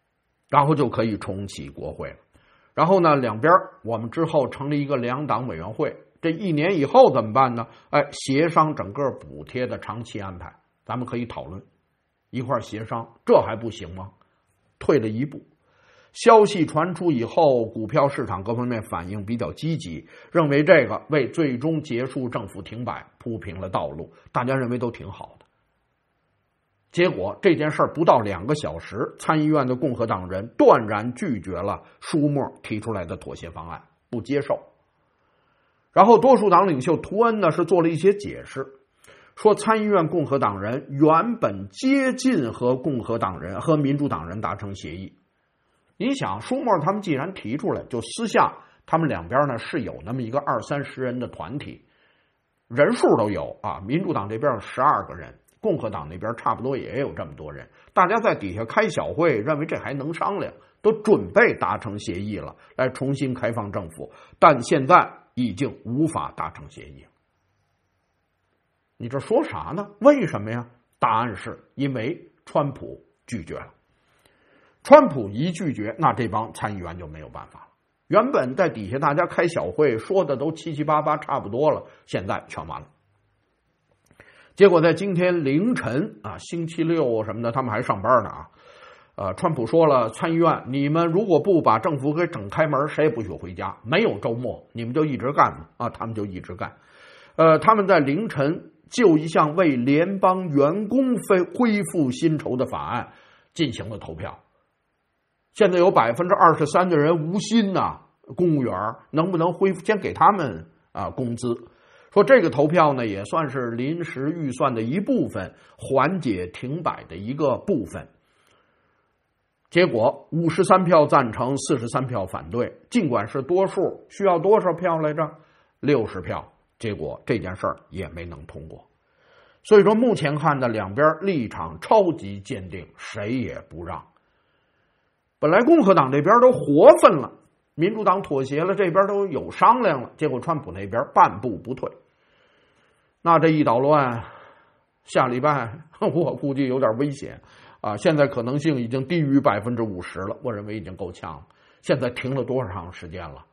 然后就可以重启国会了。然后呢，两边我们之后成立一个两党委员会，这1年以后怎么办呢？协商整个补贴的长期安排，咱们可以讨论，一块协商，这还不行吗？退了一步。消息传出以后，股票市场各方面反应比较积极，认为这个为最终结束政府停摆铺平了道路，大家认为都挺好的。结果这件事不到2个小时，参议院的共和党人断然拒绝了舒默提出来的妥协方案，不接受。然后多数党领袖图恩呢是做了一些解释，说参议院共和党人原本接近和共和党人和民主党人达成协议。你想，舒默他们既然提出来，就私下他们两边呢是有那么一个20-30人的团体，人数都有啊，民主党这边有12个人，共和党那边差不多也有这么多人，大家在底下开小会，认为这还能商量，都准备达成协议了，来重新开放政府，但现在已经无法达成协议。你这说啥呢？为什么呀？答案是因为川普拒绝了。川普一拒绝，那这帮参议员就没有办法了。原本在底下大家开小会说的都七七八八差不多了，现在全完了。结果在今天凌晨啊，星期六什么的，他们还上班呢川普说了，参议院你们如果不把政府给整开门，谁也不许回家，没有周末，你们就一直干嘛他们就一直干。他们在凌晨就一项为联邦员工恢复薪酬的法案进行了投票。现在有23%的人无薪公务员能不能恢复？先给他们工资。说这个投票呢，也算是临时预算的一部分，缓解停摆的一个部分。结果53票赞成，43票反对。尽管是多数，需要多少票来着？60票。结果这件事儿也没能通过。所以说目前看的两边立场超级坚定，谁也不让。本来共和党这边都活分了，民主党妥协了，这边都有商量了，结果川普那边半步不退。那这一捣乱，下礼拜我估计有点危险现在可能性已经低于50%了，我认为已经够呛了。现在停了多长时间了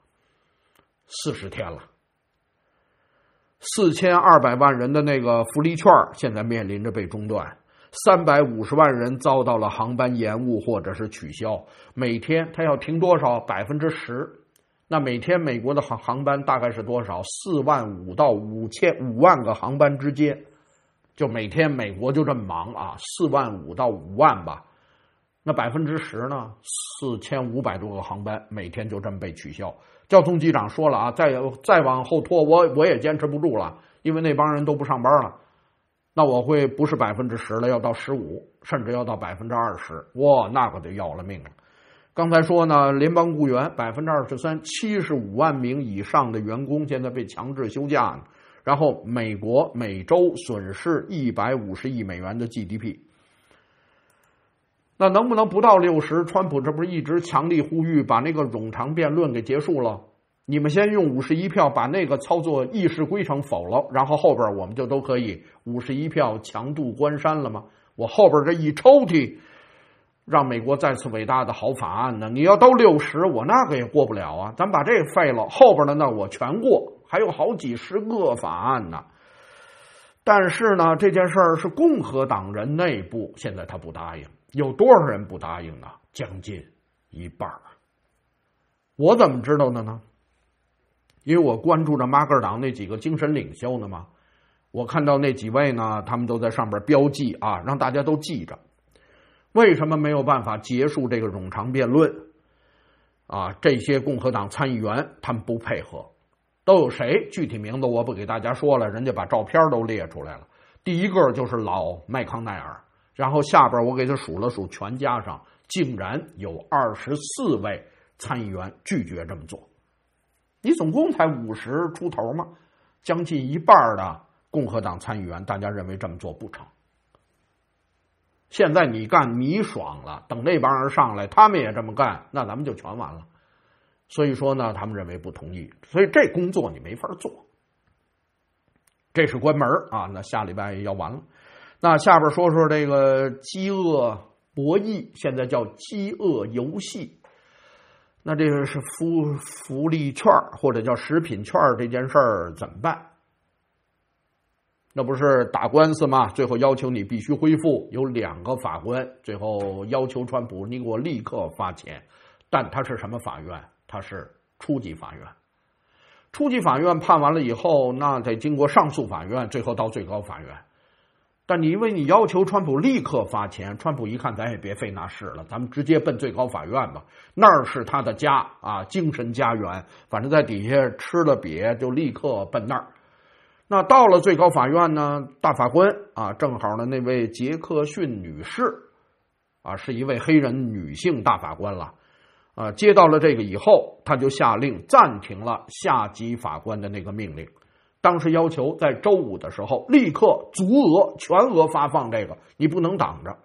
？40天了。4200万人的那个福利券现在面临着被中断，350万人遭到了航班延误或者是取消，每天他要停多少？10%。那每天美国的航班大概是多少？45000到5万个航班之间，就每天美国就这么忙45000到5万吧。那10%呢？4500多个航班每天就这么被取消。交通机长说了再往后拖我也坚持不住了，因为那帮人都不上班了。那我会不是10%了，要到15%，甚至要到20%，哇，那可就要了命了。刚才说呢，联邦雇员23%，75万名以上的员工现在被强制休假呢。然后美国每周损失150亿美元的 GDP。那能不能不到60？川普这不是一直强力呼吁把那个冗长辩论给结束了？你们先用51票把那个操作议事规程否了，然后后边我们就都可以51票强渡关山了吗？我后边这一抽屉，让美国再次伟大的好法案呢？你要都60，我那个也过不了咱把这个废了，后边的呢我全过，还有好几十个法案呢。但是呢，这件事儿是共和党人内部现在他不答应。有多少人不答应呢？将近一半。我怎么知道的呢？因为我关注着马克党那几个精神领袖呢嘛，我看到那几位呢，他们都在上边标记让大家都记着。为什么没有办法结束这个冗长辩论这些共和党参议员他们不配合，都有谁？具体名字我不给大家说了，人家把照片都列出来了。第一个就是老麦康奈尔，然后下边我给他数了数，全加上竟然有24位参议员拒绝这么做。你总共才50出头嘛，将近一半的共和党参议员大家认为这么做不成。现在你干你爽了，等那帮人上来他们也这么干，那咱们就全完了。所以说呢，他们认为不同意，所以这工作你没法做。这是关门那下礼拜要完了。那下边说说这个饥饿博弈，现在叫饥饿游戏。那这个是福利券或者叫食品券这件事儿怎么办？那不是打官司吗？最后要求你必须恢复，有2个法官最后要求川普你给我立刻发钱，但他是什么法院？他是初级法院。初级法院判完了以后，那得经过上诉法院，最后到最高法院。但你因为你要求川普立刻发钱，川普一看咱也别费那事了，咱们直接奔最高法院吧，那儿是他的家啊，精神家园，反正在底下吃了瘪就立刻奔那儿。那到了最高法院呢，大法官啊，正好呢那位杰克逊女士啊，是一位黑人女性大法官了啊，接到了这个以后，他就下令暂停了下级法官的那个命令。当时要求在周5的时候立刻足额全额发放这个，你不能挡着。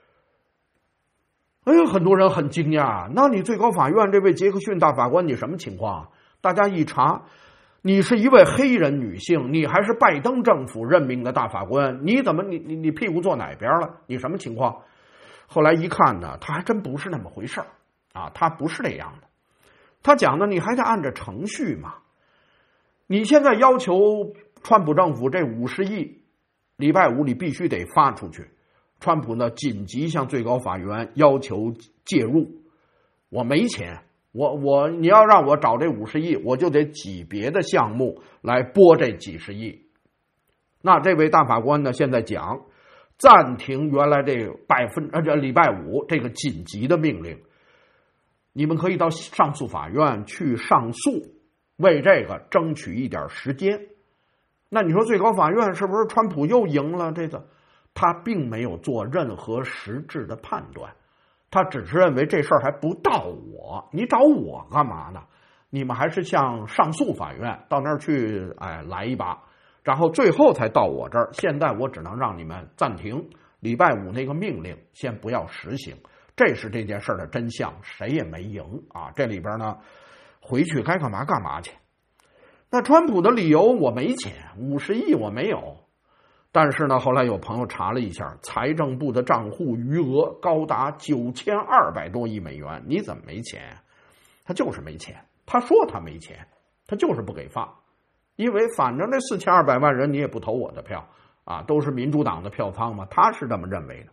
哎呀，很多人很惊讶，那你最高法院这位杰克逊大法官你什么情况？大家一查，你是一位黑人女性，你还是拜登政府任命的大法官，你怎么你屁股坐哪边了？你什么情况？后来一看呢，他还真不是那么回事啊，他不是这样的。他讲呢，你还得按着程序嘛。你现在要求川普政府这50亿，礼拜5你必须得发出去。川普呢紧急向最高法院要求介入，我没钱，你要让我找这50亿，我就得挤别的项目来拨这几十亿。那这位大法官呢现在讲暂停原来这礼拜5这个紧急的命令，你们可以到上诉法院去上诉，为这个争取一点时间。那你说最高法院是不是川普又赢了？这个他并没有做任何实质的判断，他只是认为这事儿还不到我，你找我干嘛呢？你们还是向上诉法院到那儿去，来一把，然后最后才到我这儿。现在我只能让你们暂停礼拜5那个命令，先不要实行。这是这件事的真相，谁也没赢啊！这里边呢，回去该干嘛干嘛去。那川普的理由我没钱，50亿我没有。但是呢，后来有朋友查了一下，财政部的账户余额高达9200多亿美元，你怎么没钱？他就是没钱，他说他没钱，他就是不给发，因为反正这4200万人你也不投我的票啊，都是民主党的票仓嘛，他是这么认为的。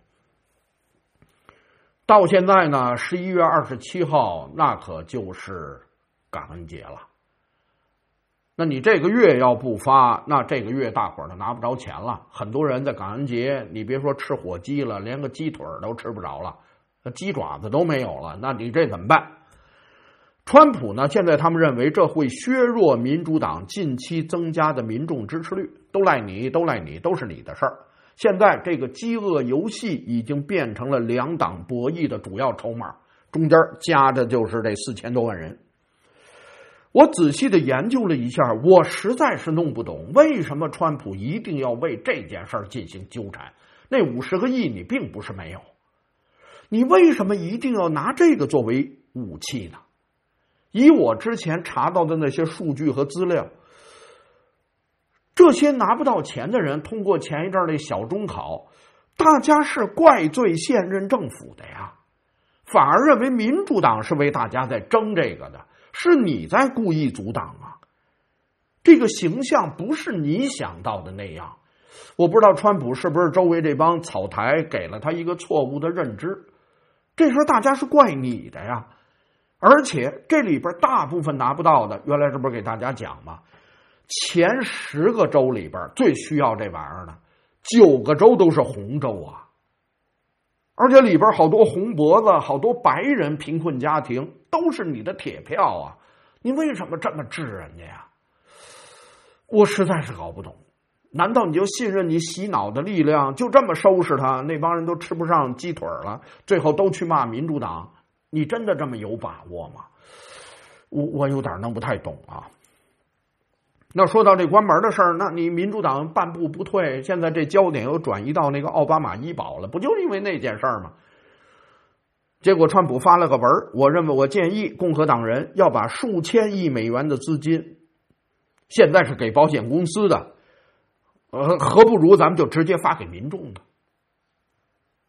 到现在呢，11月27号，那可就是感恩节了。那你这个月要不发，那这个月大伙儿都拿不着钱了。很多人在感恩节，你别说吃火鸡了，连个鸡腿都吃不着了，鸡爪子都没有了，那你这怎么办？川普呢，现在他们认为这会削弱民主党近期增加的民众支持率，都赖你，都赖你，都是你的事儿。现在这个饥饿游戏已经变成了两党博弈的主要筹码，中间夹的就是这4000多万人。我仔细的研究了一下，我实在是弄不懂为什么川普一定要为这件事儿进行纠缠。那50个亿你并不是没有，你为什么一定要拿这个作为武器呢？以我之前查到的那些数据和资料，这些拿不到钱的人通过前一阵的小中考，大家是怪罪现任政府的呀，反而认为民主党是为大家在争这个的，是你在故意阻挡啊！这个形象不是你想到的那样。我不知道川普是不是周围这帮草台给了他一个错误的认知，这时候大家是怪你的呀。而且这里边大部分拿不到的，原来这不是给大家讲吗？前10个州里边最需要这玩意儿的9个州都是红州啊，而且里边好多红脖子，好多白人贫困家庭都是你的铁票啊，你为什么这么治人家呀？我实在是搞不懂。难道你就信任你洗脑的力量，就这么收拾他？那帮人都吃不上鸡腿了，最后都去骂民主党，你真的这么有把握吗？我有点弄不太懂啊。那说到这关门的事儿，那你民主党半步不退，现在这焦点又转移到那个奥巴马医保了，不就是因为那件事儿吗？结果川普发了个文，我建议共和党人要把数千亿美元的资金，现在是给保险公司的，何不如咱们就直接发给民众的。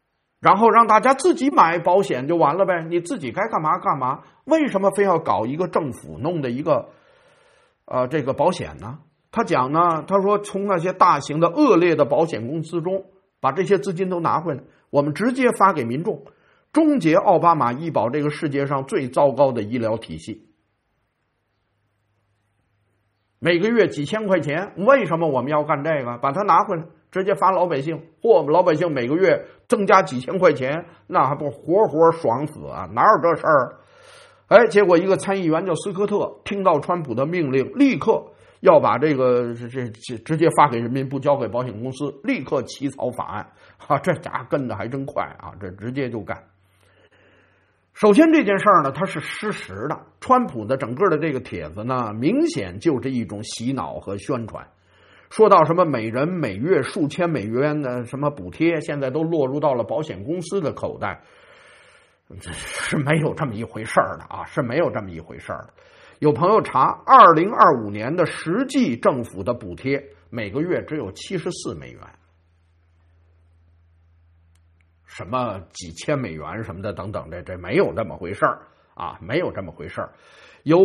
然后让大家自己买保险就完了呗，你自己该干嘛干嘛，为什么非要搞一个政府弄的一个这个保险呢？他讲呢，他说从那些大型的恶劣的保险公司中把这些资金都拿回来，我们直接发给民众，终结奥巴马医保这个世界上最糟糕的医疗体系。每个月几千块钱，为什么我们要干这个？把它拿回来，直接发老百姓，老百姓每个月增加几千块钱，那还不活活爽死啊？哪有这事儿？哎，结果一个参议员叫斯科特，听到川普的命令，立刻要把这个直接发给人民，不交给保险公司，立刻起草法案。这家伙跟的还真快啊，这直接就干。首先这件事儿呢，它是失实的。川普的整个的这个帖子呢，明显就是一种洗脑和宣传。说到什么每人每月数千美元的什么补贴，现在都落入到了保险公司的口袋，是没有这么一回事儿的啊，是没有这么一回事儿的。有朋友查2025年的实际政府的补贴，每个月只有74美元。什么几千美元什么的等等，这没有这么回事儿啊，没有这么回事儿。有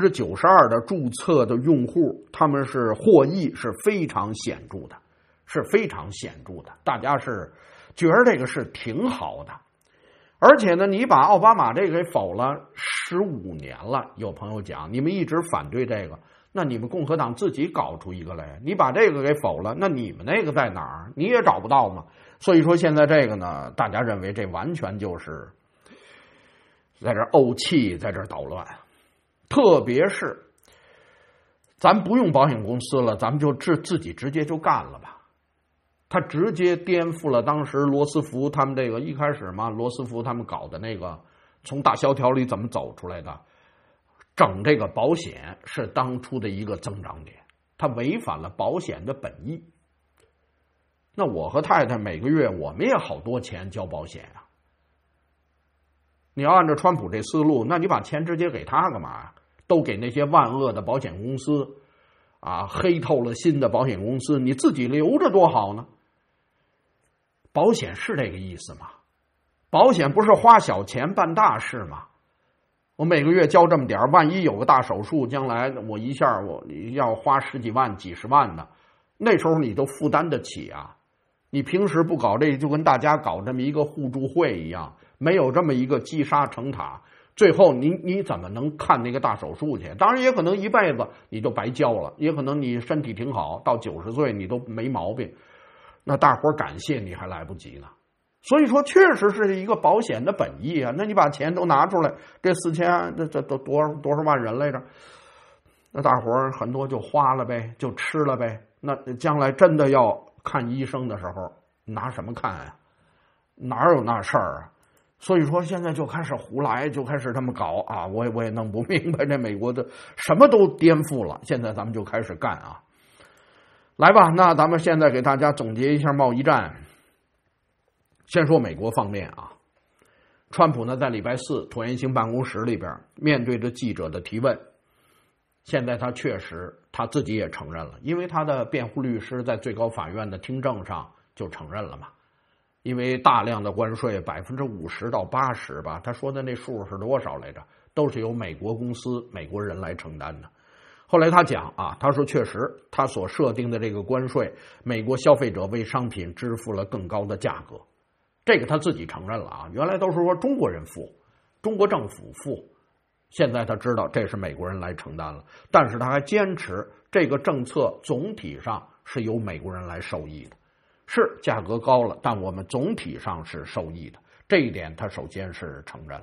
92%的注册的用户，他们是获益是非常显著的，是非常显著的。大家是觉得这个是挺好的，而且呢，你把奥巴马这个给否了15年了。有朋友讲，你们一直反对这个，那你们共和党自己搞出一个来，你把这个给否了，那你们那个在哪儿？你也找不到吗？所以说现在这个呢，大家认为这完全就是在这怄气，在这捣乱。特别是咱不用保险公司了，咱们就自己直接就干了吧。他直接颠覆了当时罗斯福他们这个一开始嘛，罗斯福他们搞的那个从大萧条里怎么走出来的，整这个保险是当初的一个增长点，他违反了保险的本意。那我和太太每个月我们也好多钱交保险啊。你要按照川普这思路，那你把钱直接给他干嘛呀？都给那些万恶的保险公司啊，黑透了心的保险公司，你自己留着多好呢？保险是这个意思吗？保险不是花小钱办大事吗？我每个月交这么点，万一有个大手术，将来我一下我要花十几万几十万的，那时候你都负担得起啊。你平时不搞这，就跟大家搞这么一个互助会一样，没有这么一个积沙成塔，最后你怎么能看那个大手术去？当然也可能一辈子你就白交了，也可能你身体挺好，到90岁你都没毛病，那大伙感谢你还来不及呢。所以说确实是一个保险的本意啊。那你把钱都拿出来，这4000这都多少万人来着，那大伙很多就花了呗，就吃了呗。那将来真的要看医生的时候拿什么看啊？哪有那事儿啊？所以说现在就开始胡来，就开始这么搞啊！我也弄不明白，这美国的什么都颠覆了。现在咱们就开始干啊！来吧，那咱们现在给大家总结一下贸易战。先说美国方面啊，川普呢在礼拜4椭圆形办公室里边面对着记者的提问，现在他确实他自己也承认了，因为他的辩护律师在最高法院的听证上就承认了嘛。因为大量的关税50%到80%吧，他说的那数是多少来着？都是由美国公司、美国人来承担的。后来他讲啊，他说确实他所设定的这个关税，美国消费者为商品支付了更高的价格，这个他自己承认了啊。原来都是说中国人付，中国政府付，现在他知道这是美国人来承担了，但是他还坚持这个政策总体上是由美国人来受益的。是价格高了，但我们总体上是受益的，这一点他首先是承认了。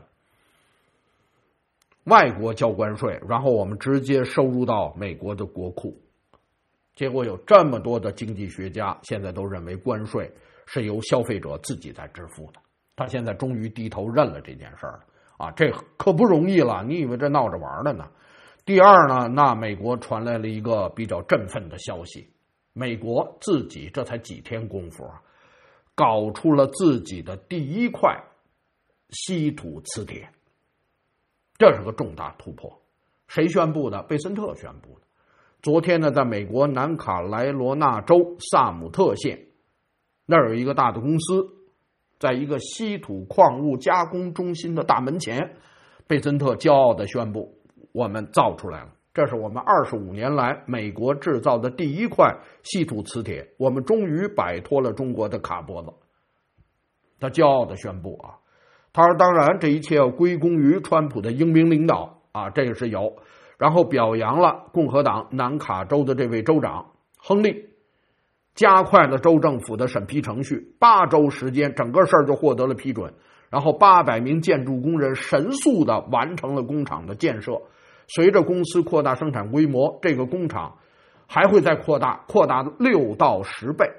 外国交关税，然后我们直接收入到美国的国库，结果有这么多的经济学家现在都认为关税是由消费者自己在支付的。他现在终于低头认了这件事儿了啊，这可不容易了，你以为这闹着玩的呢？第二呢，那美国传来了一个比较振奋的消息。美国自己这才几天功夫啊，搞出了自己的第一块稀土磁铁，这是个重大突破。谁宣布的？贝森特宣布的。昨天呢，在美国南卡莱罗纳州萨姆特县，那儿有一个大的公司， 在一个稀土矿物加工中心的大门前，贝森特骄傲地宣布，我们造出来了，这是我们25年来美国制造的第一块稀土磁铁，我们终于摆脱了中国的卡脖子。他骄傲地宣布啊，他说当然这一切要归功于川普的英明领导啊，这个是有，然后表扬了共和党南卡州的这位州长亨利，加快了州政府的审批程序，8周时间整个事儿就获得了批准，然后800名建筑工人神速的完成了工厂的建设。随着公司扩大生产规模，这个工厂还会再扩大6到10倍。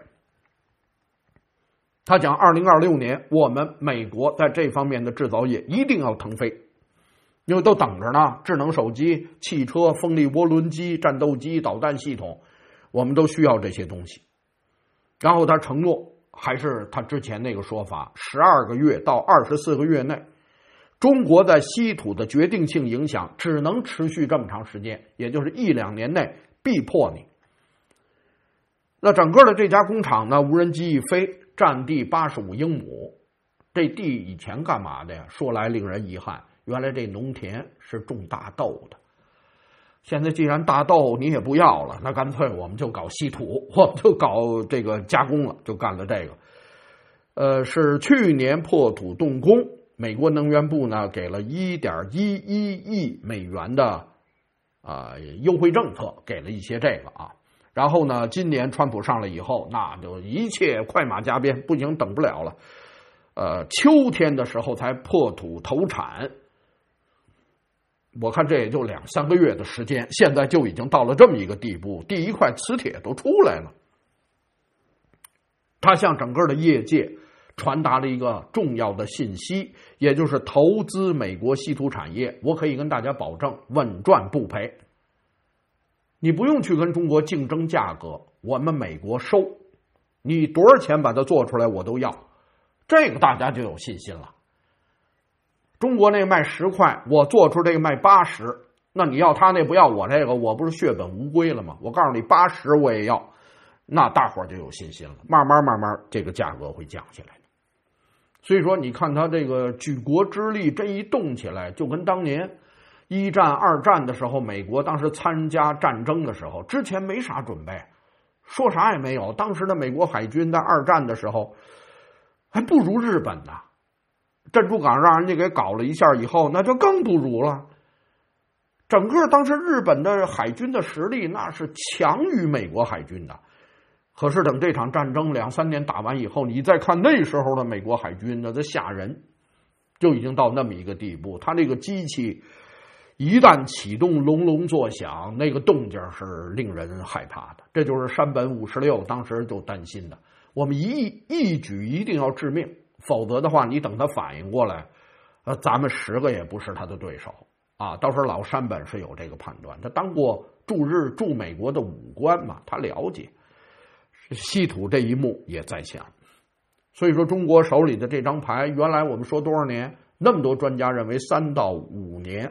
他讲2026年我们美国在这方面的制造业一定要腾飞，因为都等着呢，智能手机、汽车、风力涡轮机、战斗机、导弹系统，我们都需要这些东西。然后他承诺，还是他之前那个说法，12个月到24个月内，中国在稀土的决定性影响只能持续这么长时间，也就是1-2年内逼迫你。那整个的这家工厂呢，无人机一飞，占地85英亩。这地以前干嘛的呀？说来令人遗憾，原来这农田是种大豆的。现在既然大豆你也不要了，那干脆我们就搞稀土，我们就搞这个加工了，就干了这个。是去年破土动工，美国能源部呢给了1.11亿美元的优惠政策，给了一些这个啊。然后呢，今年川普上来以后，那就一切快马加鞭，不行，等不了了。秋天的时候才破土投产，我看这也就2-3个月的时间，现在就已经到了这么一个地步，第一块磁铁都出来了。他向整个的业界传达了一个重要的信息，也就是投资美国稀土产业，我可以跟大家保证稳赚不赔。你不用去跟中国竞争价格，我们美国收，你多少钱把它做出来我都要，这个大家就有信心了。中国那个卖10块，我做出这个卖80，那你要他那不要我这个，我不是血本无归了吗？我告诉你80我也要，那大伙儿就有信心了，慢慢这个价格会降下来的。所以说你看他这个举国之力这一动起来，就跟当年1战2战的时候，美国当时参加战争的时候，之前没啥准备，说啥也没有。当时的美国海军在2战的时候还不如日本呢，珍珠港让人家给搞了一下以后，那就更不如了。整个当时日本的海军的实力那是强于美国海军的。可是等这场战争2-3年打完以后，你再看那时候的美国海军，那吓人，就已经到那么一个地步。他那个机器一旦启动，隆隆作响，那个动静是令人害怕的。这就是山本56当时就担心的，我们一举一定要致命，否则的话你等他反应过来，咱们10个也不是他的对手啊。到时候老山本是有这个判断，他当过驻美国的武官嘛，他了解稀土这一幕也在想。所以说中国手里的这张牌，原来我们说多少年，那么多专家认为3到5年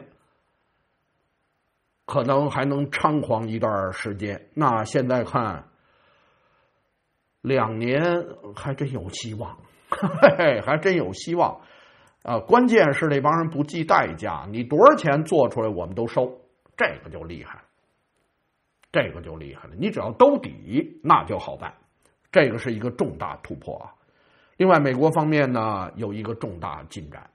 可能还能猖狂一段时间，那现在看2年还真有希望，还真有希望。关键是那帮人不计代价，你多少钱做出来我们都收，这个就厉害了，这个就厉害了。你只要兜底，那就好办。这个是一个重大突破啊。另外，美国方面呢有一个重大进展。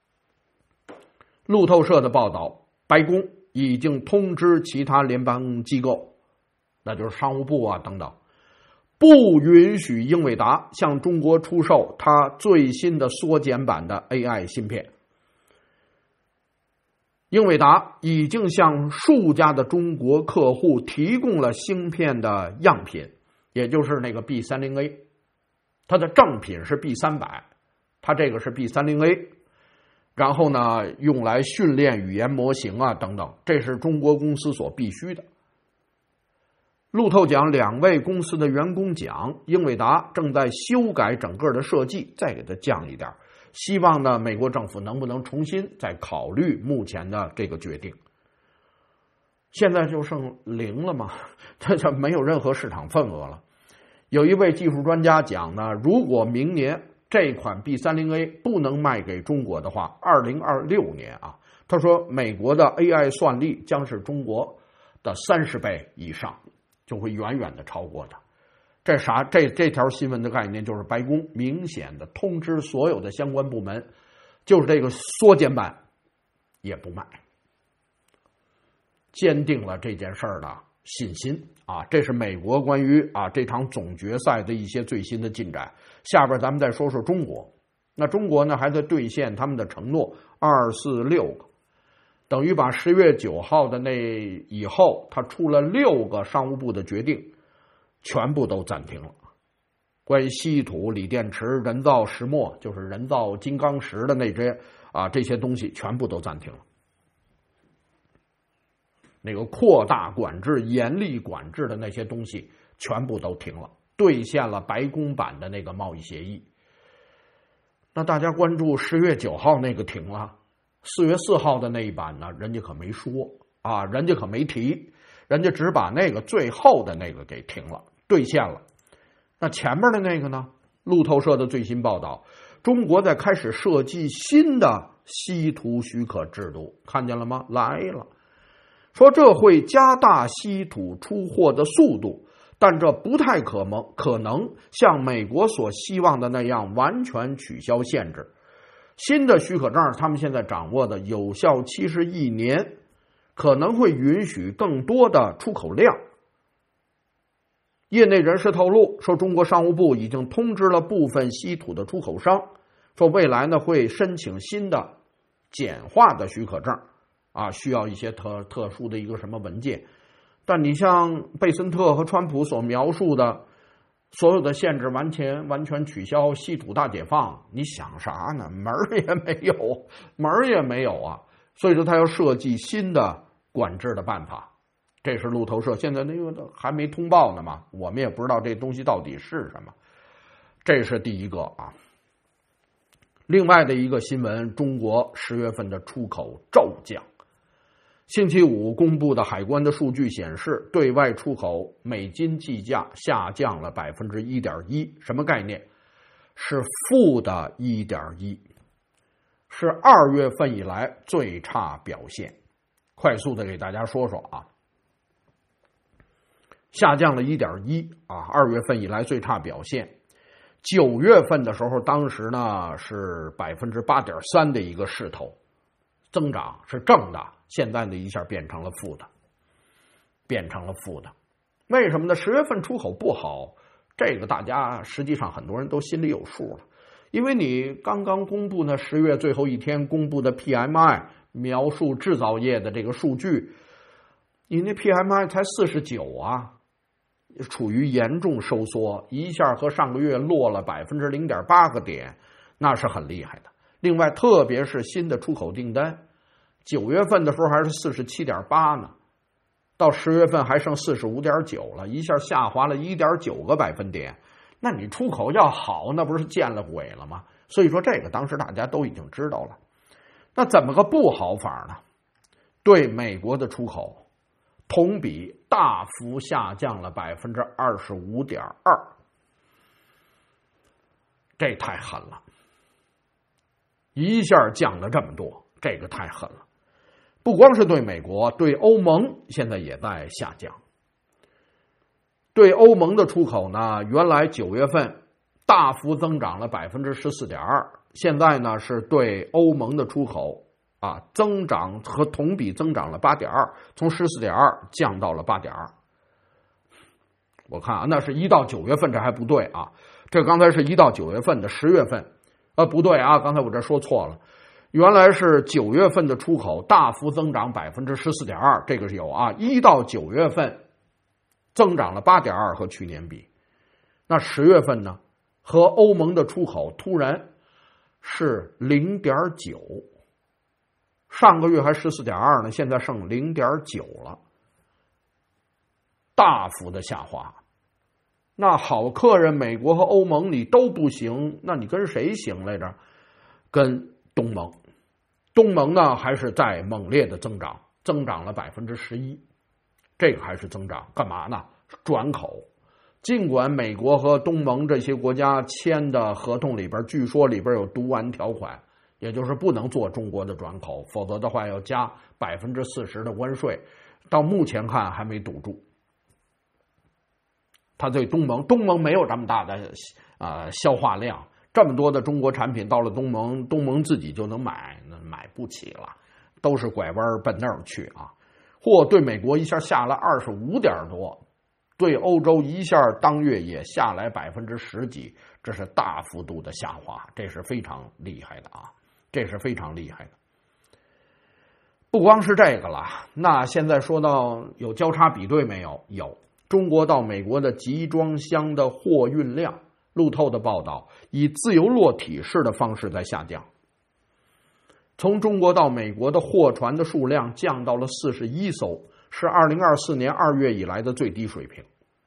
路透社的报道，白宫已经通知其他联邦机构，那就是商务部啊等等，不允许英伟达向中国出售它最新的缩减版的 AI 芯片。英伟达已经向数家的中国客户提供了芯片的样品，也就是那个 B30A， 它的正品是 B300， 它这个是 B30A， 然后呢用来训练语言模型啊等等，这是中国公司所必须的。路透讲2位公司的员工讲，英伟达正在修改整个的设计，再给它降一点，希望呢美国政府能不能重新再考虑目前的这个决定。现在就剩0了嘛，这就没有任何市场份额了。有一位技术专家讲呢，如果明年这款 B30A 不能卖给中国的话，2026年啊，他说美国的 AI 算力将是中国的30倍以上，就会远远的超过它。这条新闻的概念就是白宫明显的通知所有的相关部门，就是这个缩减版也不卖，坚定了这件事儿的信心啊。这是美国关于这场总决赛的一些最新的进展。下边咱们再说说中国。那中国呢还在兑现他们的承诺，246个，等于把10月9号的那以后，他出了6个商务部的决定，全部都暂停了。关于稀土、锂电池、人造石墨，就是人造金刚石的那些这些东西全部都暂停了。那个扩大管制、严厉管制的那些东西全部都停了，兑现了白宫版的那个贸易协议。那大家关注10月9号那个停了，4月4号的那一版呢，人家可没说人家可没提，人家只把那个最后的那个给停了，兑现了。那前面的那个呢？路透社的最新报道，中国在开始设计新的稀土许可制度，看见了吗？来了，说这会加大稀土出货的速度，但这不太可能像美国所希望的那样完全取消限制。新的许可证他们现在掌握的有效期是1年，可能会允许更多的出口量。业内人士透露说，中国商务部已经通知了部分稀土的出口商，说未来呢会申请新的简化的许可证需要一些特殊的一个什么文件。但你像贝森特和川普所描述的所有的限制完全取消，稀土大解放，你想啥呢？门儿也没有啊！所以说他要设计新的管制的办法。这是路透社现在那个还没通报呢嘛，我们也不知道这东西到底是什么。这是第一个啊。另外的一个新闻，中国10月份的出口骤降。星期五公布的海关的数据显示，对外出口美金计价下降了 1.1%， 什么概念？是负的 1.1%， 是2月份以来最差表现。快速的给大家说说下降了 1.1%， 2月份以来最差表现。9月份的时候，当时呢是 8.3% 的一个势头，增长是正的，现在呢一下变成了负的。为什么呢？10月份出口不好，这个大家实际上很多人都心里有数了，因为你刚刚公布呢10月最后一天公布的 PMI 描述制造业的这个数据，你那 PMI 才49处于严重收缩，一下和上个月落了 0.8个点，那是很厉害的。另外特别是新的出口订单，9月份的时候还是 47.8 呢，到10月份还剩 45.9 了，一下下滑了 1.9个百分点。那你出口要好，那不是见了鬼了吗？所以说这个当时大家都已经知道了。那怎么个不好法呢？对美国的出口同比大幅下降了 25.2%， 这太狠了，一下降了这么多，这个太狠了。不光是对美国，对欧盟现在也在下降。对欧盟的出口呢，原来9月份大幅增长了 14.2%， 现在呢是对欧盟的出口增长和同比增长了 8.2%， 从 14.2 降到了 8.2。 我看那是1到9月份，这还不对这刚才是1到9月份的10月份不对刚才我这说错了，原来是9月份的出口大幅增长 14.2%， 这个是有1到9月份增长了 8.2%， 和去年比。那10月份呢，和欧盟的出口突然是 0.9， 上个月还 14.2 呢，现在剩 0.9 了，大幅的下滑。那好客人美国和欧盟你都不行，那你跟谁行来着？跟东盟。东盟呢还是在猛烈的增长，增长了 11%， 这个还是增长。干嘛呢？转口， 尽管美国和东盟这些国家签的合同里边，据说里边有毒丸条款，也就是不能做中国的转口，否则的话要加40%的关税。到目前看还没堵住。他对东盟没有这么大的消化量，这么多的中国产品到了东盟自己就能买不起了，都是拐弯奔那儿去啊。或对美国一下下来25点多，对欧洲一下当月也下来10%几，这是大幅度的下滑，这是非常厉害的啊，这是非常厉害的。不光是这个了，那现在说到有交叉比对没有？有。中国到美国的集装箱的货运量，路透的报道以自由落体式的方式在下降。从中国到美国的货船的数量降到了41艘，是2024年2月以来的最低水平。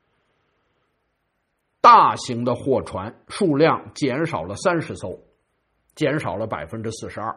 大型的货船数量减少了30艘，减少了42%，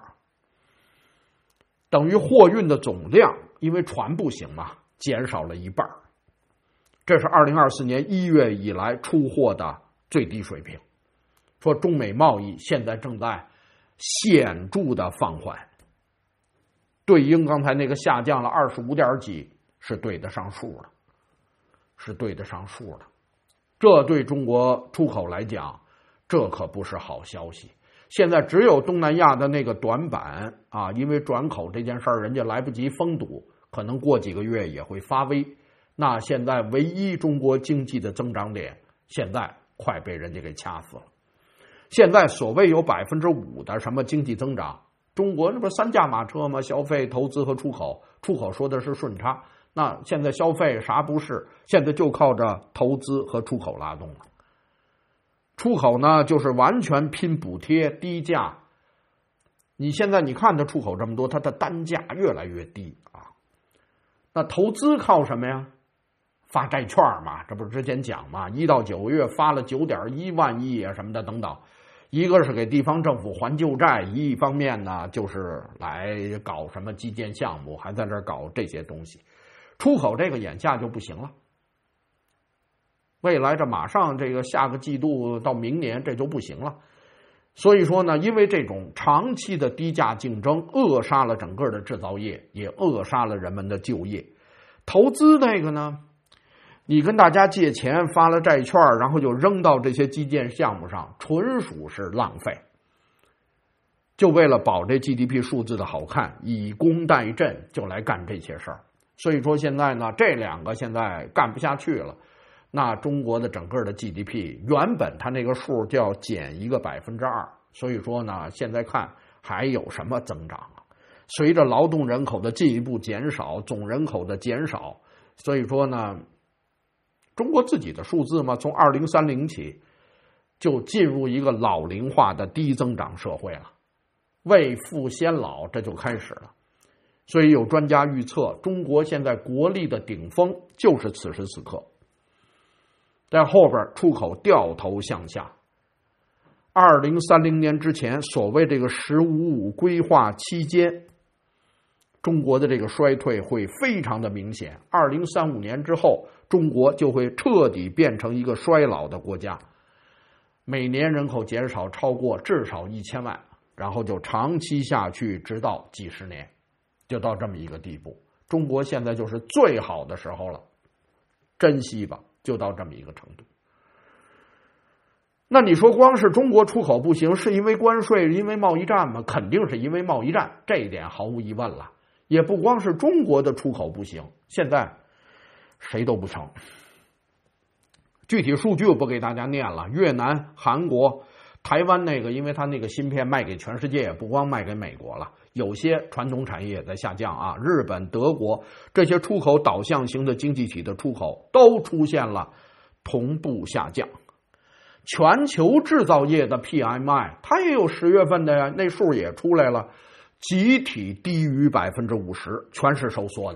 等于货运的总量，因为船不行嘛，减少了一半。这是2024年1月以来出货的最低水平。说中美贸易现在正在显著的放缓，对应刚才那个下降了25点几，是对得上数的，是对得上数的。这对中国出口来讲，这可不是好消息。现在只有东南亚的那个短板啊，因为转口这件事儿人家来不及封堵，可能过几个月也会发威。那现在唯一中国经济的增长点，现在快被人家给掐死了。现在所谓有5%的什么经济增长，中国这不是3驾马车吗？消费、投资和出口。出口说的是顺差，那现在消费啥不是？现在就靠着投资和出口拉动了。出口呢，就是完全拼补贴低价。你现在你看它出口这么多，它的单价越来越低啊。那投资靠什么呀？发债券嘛，这不是之前讲嘛，1到9月发了9.1万亿啊什么的等等。一个是给地方政府还旧债，一方面呢就是来搞什么基建项目，还在这搞这些东西。出口这个眼下就不行了，未来这马上这个下个季度到明年这就不行了。所以说呢，因为这种长期的低价竞争扼杀了整个的制造业，也扼杀了人们的就业。投资那个呢，你跟大家借钱发了债券，然后就扔到这些基建项目上，纯属是浪费。就为了保这 GDP 数字的好看，以工代赈，就来干这些事儿。所以说现在呢，这两个现在干不下去了。那中国的整个的 GDP 原本它那个数就要减一个2%，所以说呢，现在看还有什么增长啊？随着劳动人口的进一步减少，总人口的减少，所以说呢，中国自己的数字嘛，从2030起就进入一个老龄化的低增长社会了，未富先老，这就开始了。所以有专家预测，中国现在国力的顶峰就是此时此刻，在后边出口掉头向下。2030年之前，所谓这个“15+5”规划期间，中国的这个衰退会非常的明显。2035年之后，中国就会彻底变成一个衰老的国家，每年人口减少超过至少1000万，然后就长期下去，直到几十年，就到这么一个地步。中国现在就是最好的时候了，珍惜吧，就到这么一个程度。那你说光是中国出口不行，是因为关税，因为贸易战吗？肯定是因为贸易战，这一点毫无疑问了。也不光是中国的出口不行，现在谁都不成。具体数据我不给大家念了，越南、韩国、台湾那个，因为它那个芯片卖给全世界，也不光卖给美国了，有些传统产业也在下降啊。日本、德国这些出口导向型的经济体的出口都出现了同步下降。全球制造业的 PMI 它也有10月份的呀，那数也出来了，集体低于50%，全是收缩的，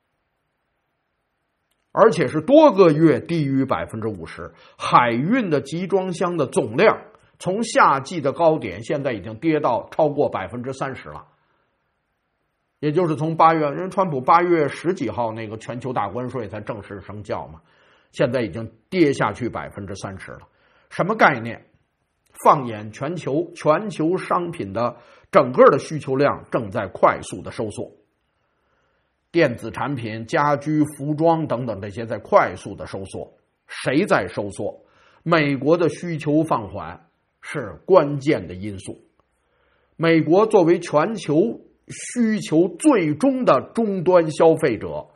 而且是多个月低于50%。海运的集装箱的总量从夏季的高点现在已经跌到超过30%了，也就是从8月，人川普8月10几号那个全球大关税才正式生效嘛， 现在已经跌下去30%了。什么概念？放眼全球，全球商品的整个的需求量正在快速的收缩，电子产品、家居、服装等等这些在快速的收缩。谁在收缩？美国的需求放缓是关键的因素。美国作为全球需求最终的终端消费者，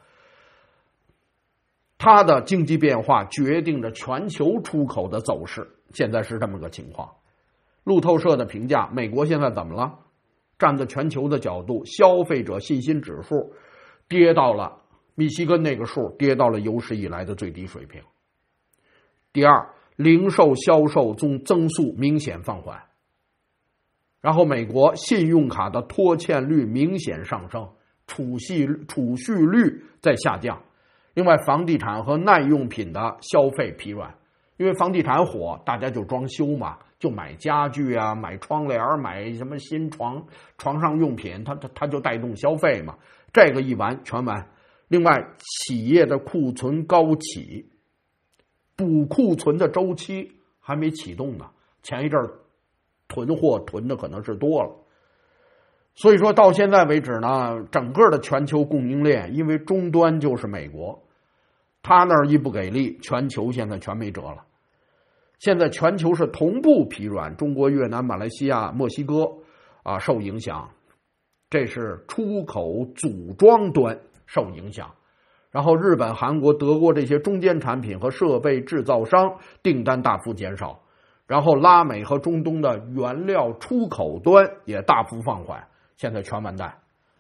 它的经济变化决定着全球出口的走势，现在是这么个情况。路透社的评价，美国现在怎么了？站在全球的角度，消费者信心指数跌到了密西根那个数，跌到了有史以来的最低水平。第二，零售销售增速明显放缓。然后美国信用卡的拖欠率明显上升，储蓄率在下降。另外，房地产和耐用品的消费疲软，因为房地产火，大家就装修嘛，就买家具啊，买窗帘，买什么新床上用品，它就带动消费嘛。这个一完全完。另外，企业的库存高企，补库存的周期还没启动呢，前一阵囤货囤的可能是多了。所以说到现在为止呢，整个的全球供应链，因为终端就是美国，他那儿一不给力，全球现在全没辙了。现在全球是同步疲软，中国、越南、马来西亚、墨西哥受影响，这是出口组装端受影响。然后日本、韩国、德国这些中间产品和设备制造商订单大幅减少，然后拉美和中东的原料出口端也大幅放缓，现在全完蛋。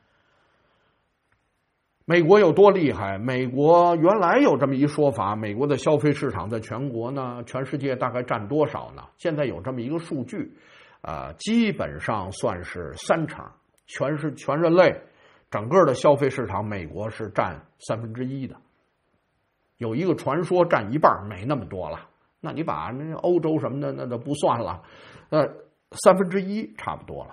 美国有多厉害？美国原来有这么一说法，美国的消费市场在全国呢，全世界大概占多少呢？现在有这么一个数据，基本上算是30%，全人类整个的消费市场，美国是占1/3的。有一个传说占一半，没那么多了。那你把那欧洲什么的那都不算了，1/3差不多了。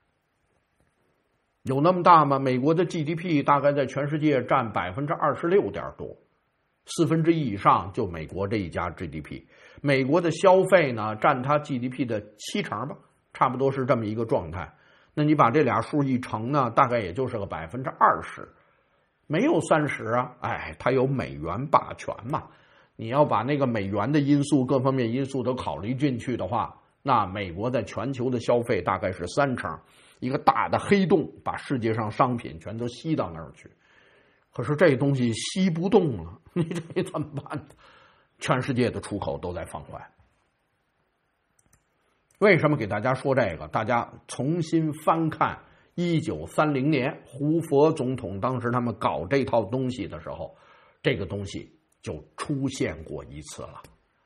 有那么大吗？美国的 GDP 大概在全世界占26%多，1/4以上就美国这一家 GDP。美国的消费呢，占它 GDP 的70%吧，差不多是这么一个状态。那你把这俩数一乘呢，大概也就是个20%，没有30%啊。它有美元霸权嘛。你要把那个美元的因素、各方面因素都考虑进去的话，那美国在全球的消费大概是30%，一个大的黑洞把世界上商品全都吸到那儿去。可是这东西吸不动了，你这怎么办呢？全世界的出口都在放缓。为什么给大家说这个？大家重新翻看1930年胡佛总统当时他们搞这套东西的时候，这个东西就出现过一次了。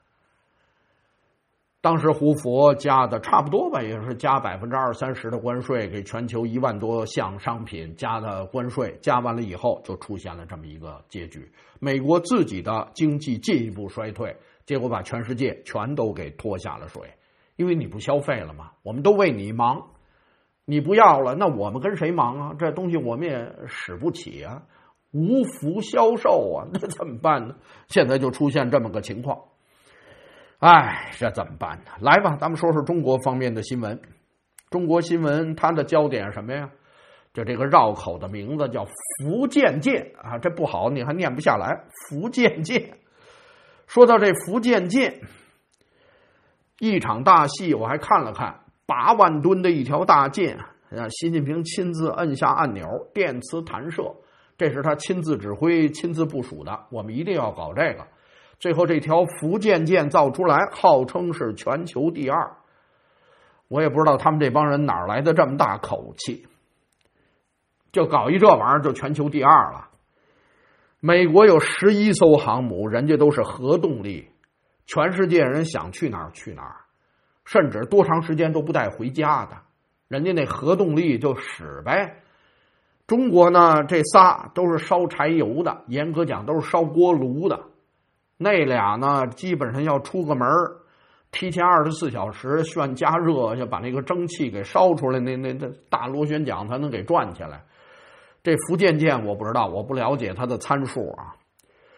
当时胡佛加的差不多吧，也是加20-30%的关税，给全球1万多项商品加的关税，加完了以后就出现了这么一个结局。美国自己的经济进一步衰退，结果把全世界全都给拖下了水。因为你不消费了嘛，我们都为你忙，你不要了，那我们跟谁忙啊？这东西我们也使不起啊，无福销售啊，那怎么办呢？现在就出现这么个情况。这怎么办呢？来吧，咱们说说中国方面的新闻。中国新闻它的焦点什么呀？就这个绕口的名字叫福建舰啊，这不好，你还念不下来。福建舰。说到这福建舰，一场大戏我还看了看，8万吨的一条大舰，习近平亲自摁下按钮，电磁弹射，这是他亲自指挥、亲自部署的。我们一定要搞这个。最后这条福建舰造出来，号称是全球第2。我也不知道他们这帮人哪来的这么大口气，就搞一这玩意儿就全球第2了。美国有11艘航母，人家都是核动力，全世界人想去哪儿去哪儿，甚至多长时间都不带回家的，人家那核动力就使呗。中国呢，这仨都是烧柴油的，严格讲都是烧锅炉的。那俩呢，基本上要出个门，提前24小时炫加热，就把那个蒸汽给烧出来，那大螺旋桨才能给转起来。这福建舰我不知道，我不了解它的参数啊。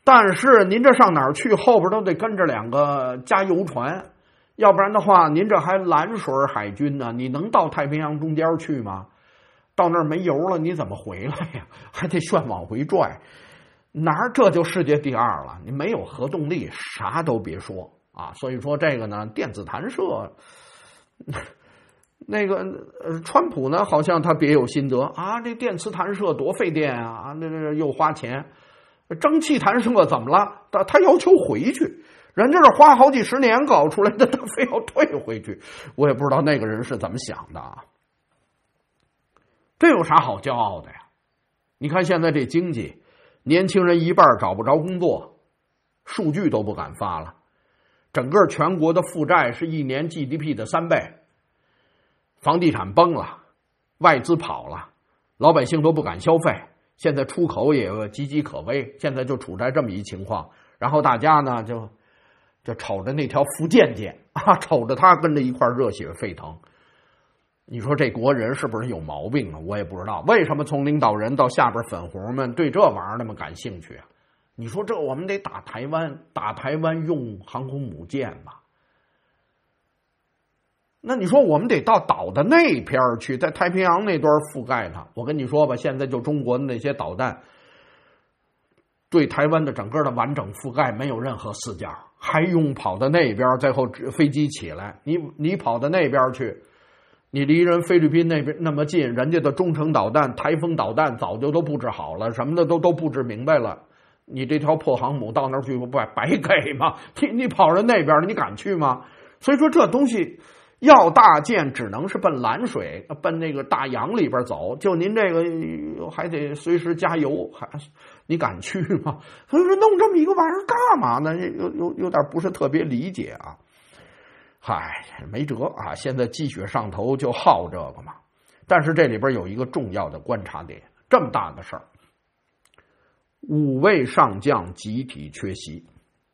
但是您这上哪儿去？后边都得跟着2个加油船，要不然的话，您这还蓝水海军呢，你能到太平洋中间去吗？到那儿没油了，你怎么回来呀？还得旋往回拽，这就世界第2了。你没有核动力，啥都别说啊。所以说这个呢，电子弹射，那个川普呢，好像他别有心得啊。这电磁弹射多费电啊，那又花钱。蒸汽弹射怎么了？他要求回去，人家是花好几十年搞出来的，他非要退回去。我也不知道那个人是怎么想的啊。这有啥好骄傲的呀？你看现在这经济，年轻人一半找不着工作，数据都不敢发了。整个全国的负债是1年 GDP 的3倍，房地产崩了，外资跑了，老百姓都不敢消费。现在出口也岌岌可危，现在就处在这么一情况。然后大家呢就瞅着那条福建舰啊，瞅着他跟着一块热血沸腾。你说这国人是不是有毛病啊？我也不知道为什么从领导人到下边粉红们对这玩意儿那么感兴趣啊？你说这我们得打台湾用航空母舰吧？那你说我们得到岛的那边去，在太平洋那端覆盖它。我跟你说吧，现在就中国的那些导弹对台湾的整个的完整覆盖没有任何死角，还用跑到那边，最后飞机起来，你跑到那边去，你离人菲律宾那边那么近，人家的中程导弹、台风导弹早就都布置好了，什么的都布置明白了。你这条破航母到那儿去不白给吗？你跑人那边，你敢去吗？所以说这东西要大舰只能是奔蓝水，奔那个大洋里边走。就您这个还得随时加油，你敢去吗？所以说弄这么一个玩意儿干嘛呢？有点不是特别理解啊。嗨，没辙啊！现在鸡血上头就好这个嘛。但是这里边有一个重要的观察点，这么大的事儿，5位上将集体缺席。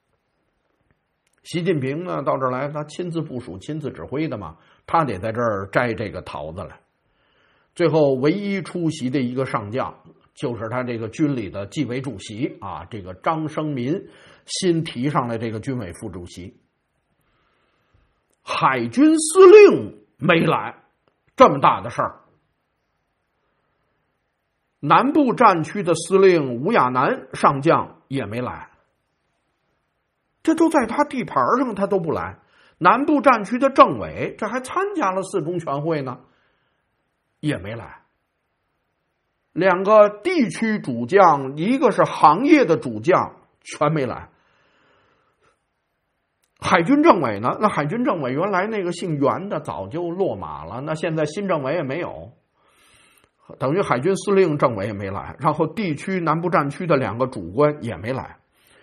习近平呢到这儿来，他亲自部署、亲自指挥的嘛，他得在这儿摘这个桃子来。最后唯一出席的一个上将，就是他这个军里的纪委主席啊，这个张生民新提上来这个军委副主席。海军司令没来，这么大的事儿。南部战区的司令吴亚楠上将也没来。这都在他地盘上，他都不来。南部战区的政委，这还参加了4中全会呢，也没来。2个地区主将，一个是行业的主将，全没来。海军政委呢？那海军政委原来那个姓袁的早就落马了，那现在新政委也没有，等于海军司令政委也没来，然后地区南部战区的2个主官也没来。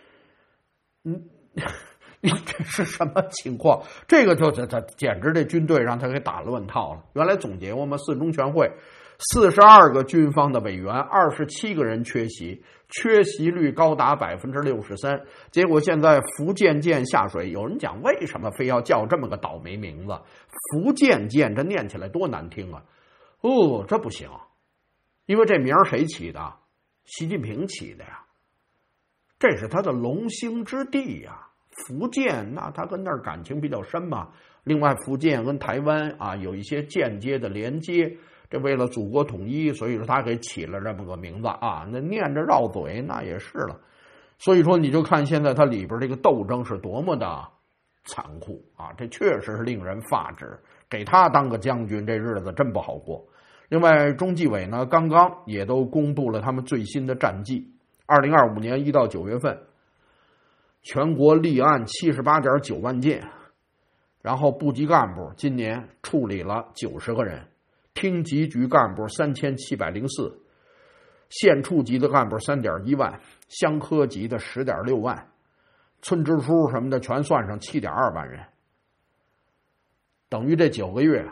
你这是什么情况？这个就简直这军队让他给打乱套了。原来总结过嘛，4中全会42个军方的委员，27个人缺席，缺席率高达63%。结果现在福建舰下水，有人讲为什么非要叫这么个倒霉名字？福建舰这念起来多难听啊！这不行，因为这名谁起的？习近平起的呀。这是他的龙兴之地呀，福建那他跟那儿感情比较深嘛。另外，福建跟台湾啊有一些间接的连接，这为了祖国统一，所以说他给起了这么个名字啊。那念着绕嘴，那也是了。所以说，你就看现在它里边这个斗争是多么的残酷啊！这确实是令人发指。给他当个将军，这日子真不好过。另外，中纪委呢，刚刚也都公布了他们最新的战绩。2025年1到9月份，全国立案78.9万件，然后部级干部今年处理了90个人，厅级局干部3704，县处级的干部3.1万，乡科级的10.6万，村支书什么的全算上7.2万人，等于这9个月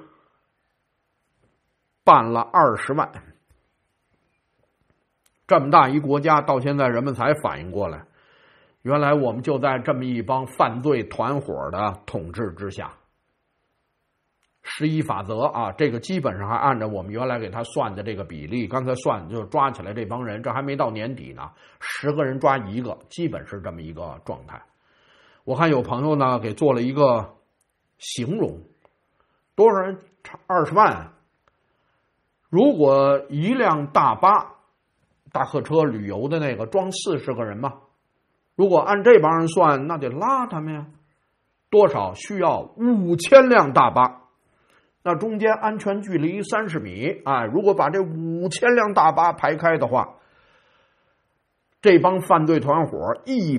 办了20万。这么大一国家，到现在人们才反应过来，原来我们就在这么一帮犯罪团伙的统治之下。 11法则啊，这个基本上还按照我们原来给他算的这个比例，刚才算就抓起来这帮人，这还没到年底呢，10个人抓1个，基本是这么一个状态。我看有朋友呢给做了一个形容，多少人？20万。如果一辆大巴、大客车旅游的那个装40个人嘛，如果按这帮人算，那得拉他们呀，多少？需要5000辆大巴。那中间安全距离30米，如果把这5000辆大巴排开的话，这帮犯罪团伙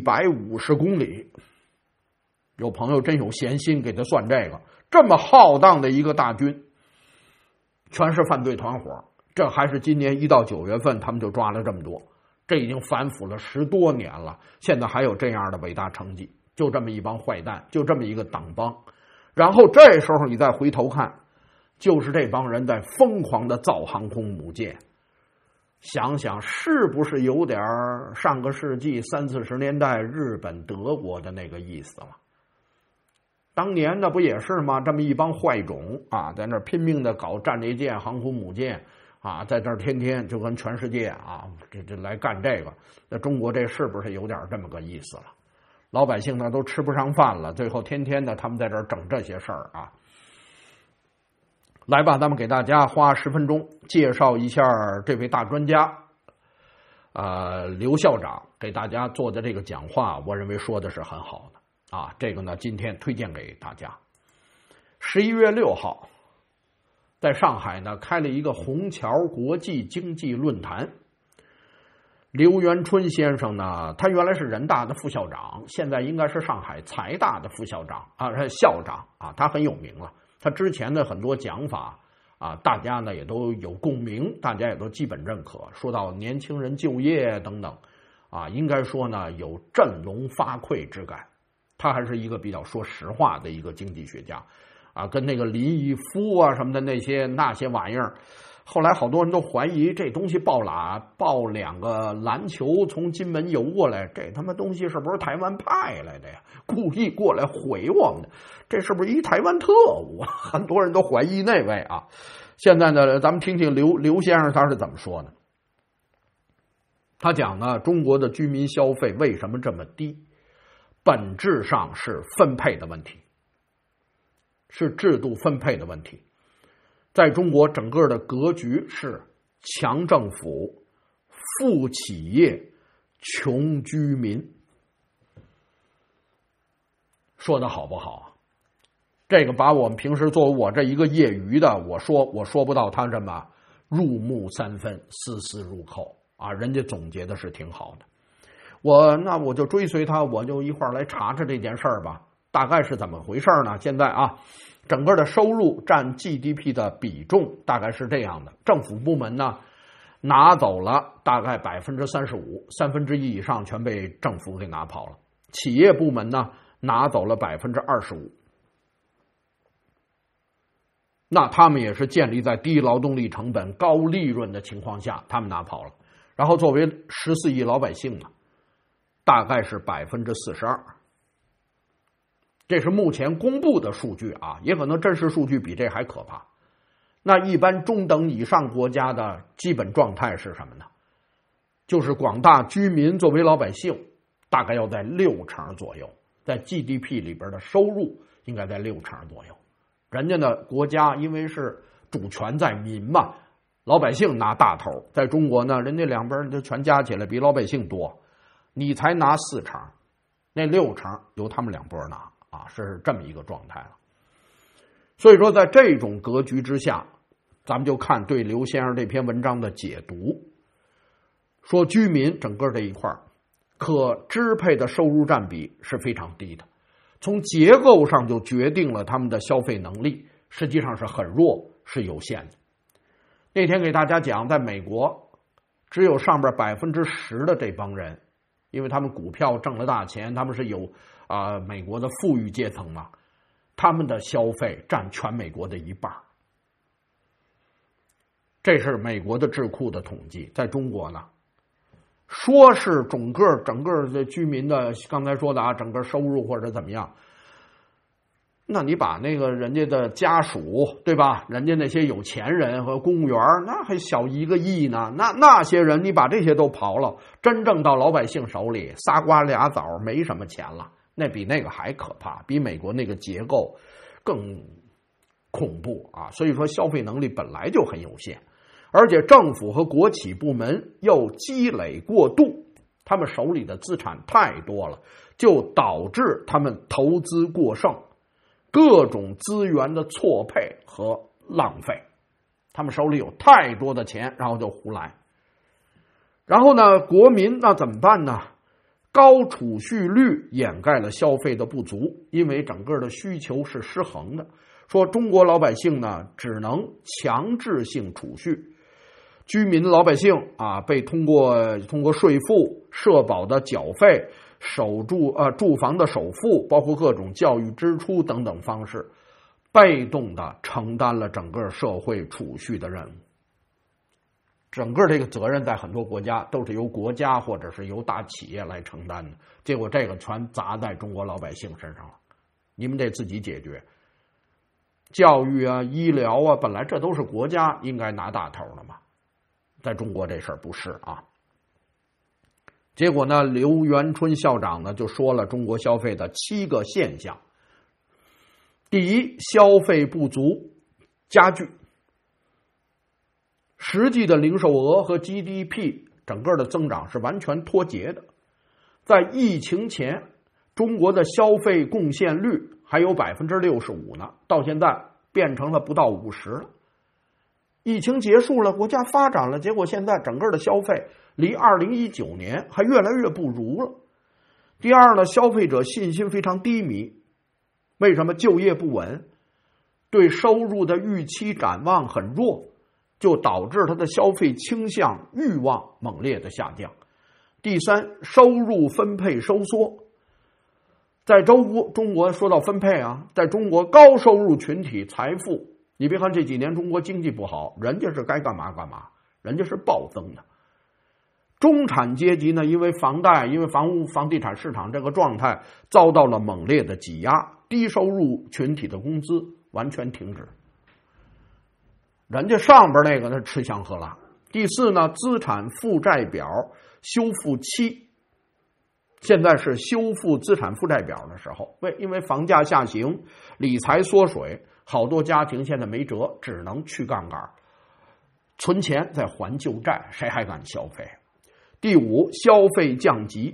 150公里。有朋友真有闲心给他算这么浩荡的一个大军，全是犯罪团伙，这还是今年1到9月份他们就抓了这么多，这已经反腐了10多年了，现在还有这样的伟大成绩，就这么一帮坏蛋，就这么一个党帮。然后这时候你再回头看，就是这帮人在疯狂的造航空母舰，想想是不是有点上个世纪30、40年代日本、德国的那个意思了？当年的不也是吗？这么一帮坏种啊，在那拼命的搞战列舰、航空母舰啊，在这天天就跟全世界啊，这来干这个。那中国这是不是有点这么个意思了？老百姓呢都吃不上饭了，最后天天的他们在这整这些事儿啊。来吧，咱们给大家花10分钟介绍一下这位大专家，刘校长给大家做的这个讲话，我认为说的是很好的。这个呢，今天推荐给大家。11月6号，在上海呢开了一个虹桥国际经济论坛。刘元春先生呢，他原来是人大的副校长，现在应该是上海财大的副校长校长啊，他很有名了。他之前的很多讲法大家呢也都有共鸣，大家也都基本认可。说到年轻人就业等等应该说呢有振聋发聩之感。他还是一个比较说实话的一个经济学家跟那个林毅夫什么的那些玩意儿，后来好多人都怀疑这东西抱2个篮球从金门游过来，这他妈东西是不是台湾派来的呀？故意过来毁我们的，这是不是一台湾特务？很多人都怀疑那位现在呢，咱们听听刘先生他是怎么说的。他讲呢，中国的居民消费为什么这么低？本质上是分配的问题，是制度分配的问题。在中国整个的格局是强政府、富企业、穷居民。说的好不好？这个把我们平时作为我这一个业余的，我说不到他这么入木三分、丝丝入扣人家总结的是挺好的。那我就追随他，我就一块儿来查查这件事儿吧，大概是怎么回事呢？现在整个的收入占 GDP 的比重大概是这样的，政府部门呢拿走了大概 35%， 1/3以上全被政府给拿跑了，企业部门呢拿走了 25%。 那他们也是建立在低劳动力成本、高利润的情况下，他们拿跑了。然后作为14亿老百姓呢，大概是 42%， 这是目前公布的数据也可能真实数据比这还可怕。那一般中等以上国家的基本状态是什么呢？就是广大居民作为老百姓大概要在60%左右，在 GDP 里边的收入应该在60%左右。人家的国家因为是主权在民嘛，老百姓拿大头。在中国呢，人家两边就全加起来比老百姓多，你才拿4%，那6%由他们两拨拿是这么一个状态了。所以说在这种格局之下，咱们就看对刘先生这篇文章的解读，说居民整个这一块可支配的收入占比是非常低的，从结构上就决定了他们的消费能力实际上是很弱，是有限的。那天给大家讲，在美国只有上边 10% 的这帮人，因为他们股票挣了大钱，他们是有美国的富裕阶层嘛，他们的消费占全美国的1半。这是美国的智库的统计。在中国呢，说是整个的居民的刚才说的整个收入或者怎么样， 那你把那个人家的家属，对吧？人家那些有钱人和公务员，那还小1个亿呢。那些人，你把这些都刨了，真正到老百姓手里，仨瓜俩枣，没什么钱了。那比那个还可怕，比美国那个结构更恐怖啊！所以说，消费能力本来就很有限，而且政府和国企部门又积累过度，他们手里的资产太多了，就导致他们投资过剩。各种资源的错配和浪费，他们手里有太多的钱，然后就胡来。然后呢，国民那怎么办呢？高储蓄率掩盖了消费的不足，因为整个的需求是失衡的。说中国老百姓呢，只能强制性储蓄，居民老百姓啊，被通过税负、社保的缴费、住房的首付，包括各种教育支出等等方式，被动的承担了整个社会储蓄的任务。整个这个责任在很多国家都是由国家或者是由大企业来承担的，结果这个全砸在中国老百姓身上了，你们得自己解决。教育啊、医疗啊，本来这都是国家应该拿大头的嘛，在中国这事儿不是啊。结果呢，刘元春校长呢就说了中国消费的7个现象。第一，消费不足加剧，实际的零售额和 GDP 整个的增长是完全脱节的。在疫情前，中国的消费贡献率还有 65% 呢，到现在变成了不到50%了。疫情结束了，国家发展了，结果现在整个的消费离2019年还越来越不如了。第二呢，消费者信心非常低迷，为什么？就业不稳，对收入的预期展望很弱，就导致他的消费倾向欲望猛烈的下降。第三，收入分配收缩。在中国说到分配啊，在中国高收入群体财富，你别看这几年中国经济不好，人家是该干嘛干嘛，人家是暴增的。中产阶级呢，因为房贷、因为房地产市场这个状态遭到了猛烈的挤压，低收入群体的工资完全停止。人家上边那个呢吃香喝辣。第四呢，资产负债表修复期，现在是修复资产负债表的时候。因为房价下行，理财缩水，好多家庭现在没辙，只能去杠杆，存钱再还旧债，谁还敢消费？第五，消费降级。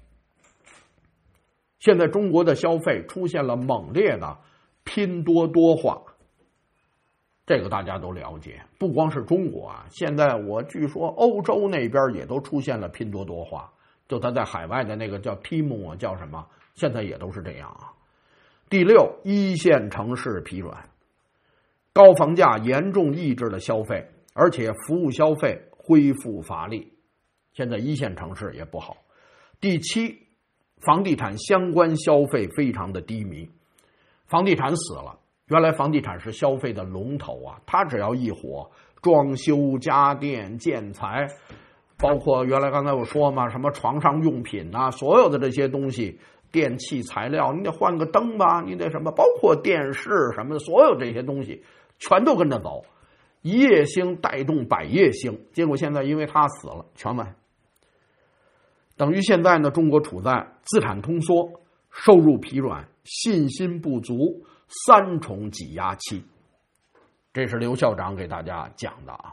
现在中国的消费出现了猛烈的拼多多化，这个大家都了解。不光是中国啊，现在我据说欧洲那边也都出现了拼多多化，就他在海外的那个叫 Temu 叫什么，现在也都是这样啊。第六，一线城市疲软，高房价严重抑制了消费，而且服务消费恢复乏力，现在一线城市也不好。第七，房地产相关消费非常的低迷，房地产死了。原来房地产是消费的龙头啊，它只要一火，装修、家电、建材，包括原来刚才我说嘛，什么床上用品啊，所有的这些东西，电器材料，你得换个灯吧，你得什么，包括电视什么的，所有这些东西全都跟着走，一夜兴带动百业兴，结果现在因为它死了，全完。等于现在呢，中国处在资产通缩、收入疲软、信心不足3重挤压期。这是刘校长给大家讲的啊。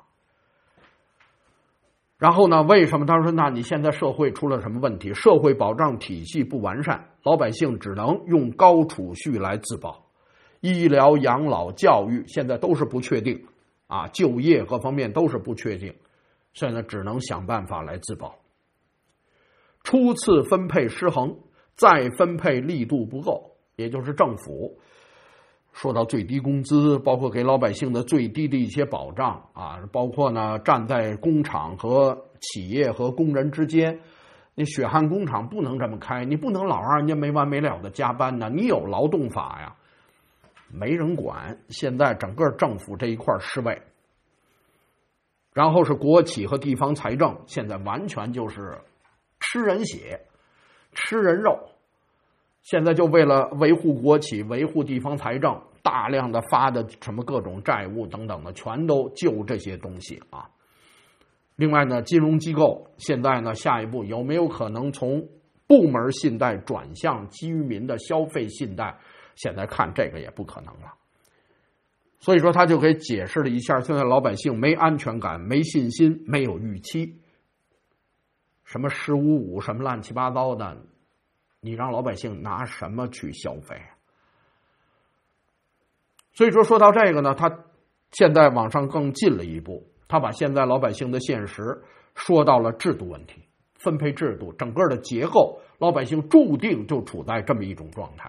然后呢，为什么他说那你现在社会出了什么问题？社会保障体系不完善，老百姓只能用高储蓄来自保，医疗、养老、教育现在都是不确定啊，就业各方面都是不确定，现在只能想办法来自保。初次分配失衡，再分配力度不够，也就是政府说到最低工资，包括给老百姓的最低的一些保障啊，包括呢站在工厂和企业和工人之间，你血汗工厂不能这么开，你不能老让人家没完没了的加班呢，你有劳动法呀，没人管。现在整个政府这一块失位，然后是国企和地方财政，现在完全就是吃人血、吃人肉。 现在就为了维护国企、维护地方财政，大量的发的什么各种债务等等的，全都就这些东西啊。另外呢，金融机构现在呢，下一步有没有可能从部门信贷转向基于民的消费信贷？现在看这个也不可能了。所以说，他就给解释了一下，现在老百姓没安全感、没信心、没有预期，什么15.5什么乱七八糟的，你让老百姓拿什么去消费？所以说到这个呢，他现在往上更进了一步，他把现在老百姓的现实说到了制度问题、分配制度、整个的结构，老百姓注定就处在这么一种状态。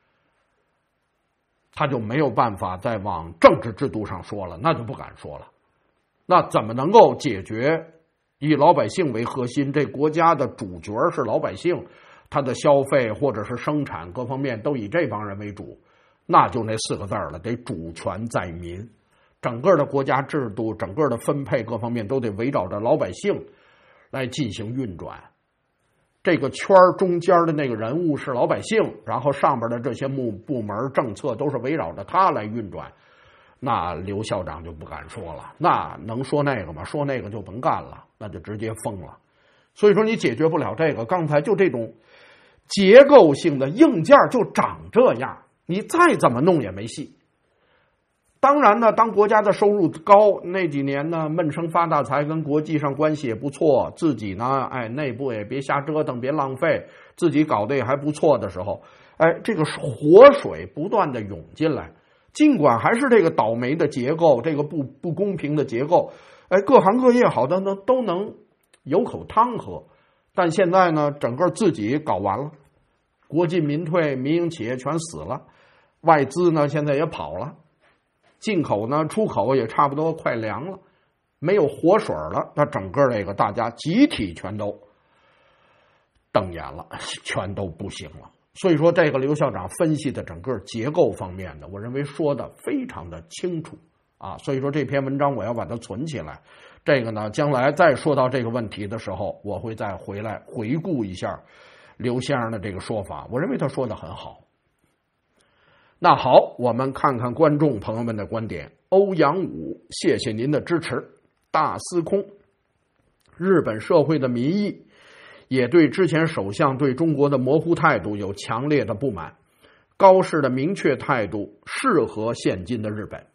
他就没有办法再往政治制度上说了，那就不敢说了。那怎么能够解决以老百姓为核心，这国家的主角是老百姓，他的消费或者是生产各方面都以这帮人为主，那就那4个字了，得主权在民。整个的国家制度，整个的分配各方面都得围绕着老百姓来进行运转。这个圈中间的那个人物是老百姓，然后上边的这些部门政策都是围绕着他来运转，那刘校长就不敢说了，那能说那个吗？说那个就甭干了，那就直接封了。所以说你解决不了这个，刚才就这种结构性的硬件就长这样，你再怎么弄也没戏。当然呢，当国家的收入高，那几年呢闷声发大财，跟国际上关系也不错，自己呢内部也别瞎折腾，别浪费，自己搞得也还不错的时候，这个活水不断的涌进来，尽管还是这个倒霉的结构，这个不公平的结构，各行各业好的呢都能有口汤喝，但现在呢整个自己搞完了，国进民退，民营企业全死了，外资呢现在也跑了，进口呢出口也差不多快凉了，没有活水了，那整个这个大家集体全都瞪眼了，全都不行了。所以说这个刘校长分析的整个结构方面的，我认为说的非常的清楚啊。所以说这篇文章我要把它存起来，这个呢将来再说到这个问题的时候，我会再回来回顾一下刘先生的这个说法，我认为他说的很好。那好，我们看看观众朋友们的观点。欧阳武，谢谢您的支持。大司空，日本社会的民意也对之前首相对中国的模糊态度有强烈的不满，高市的明确态度适合现今的日本。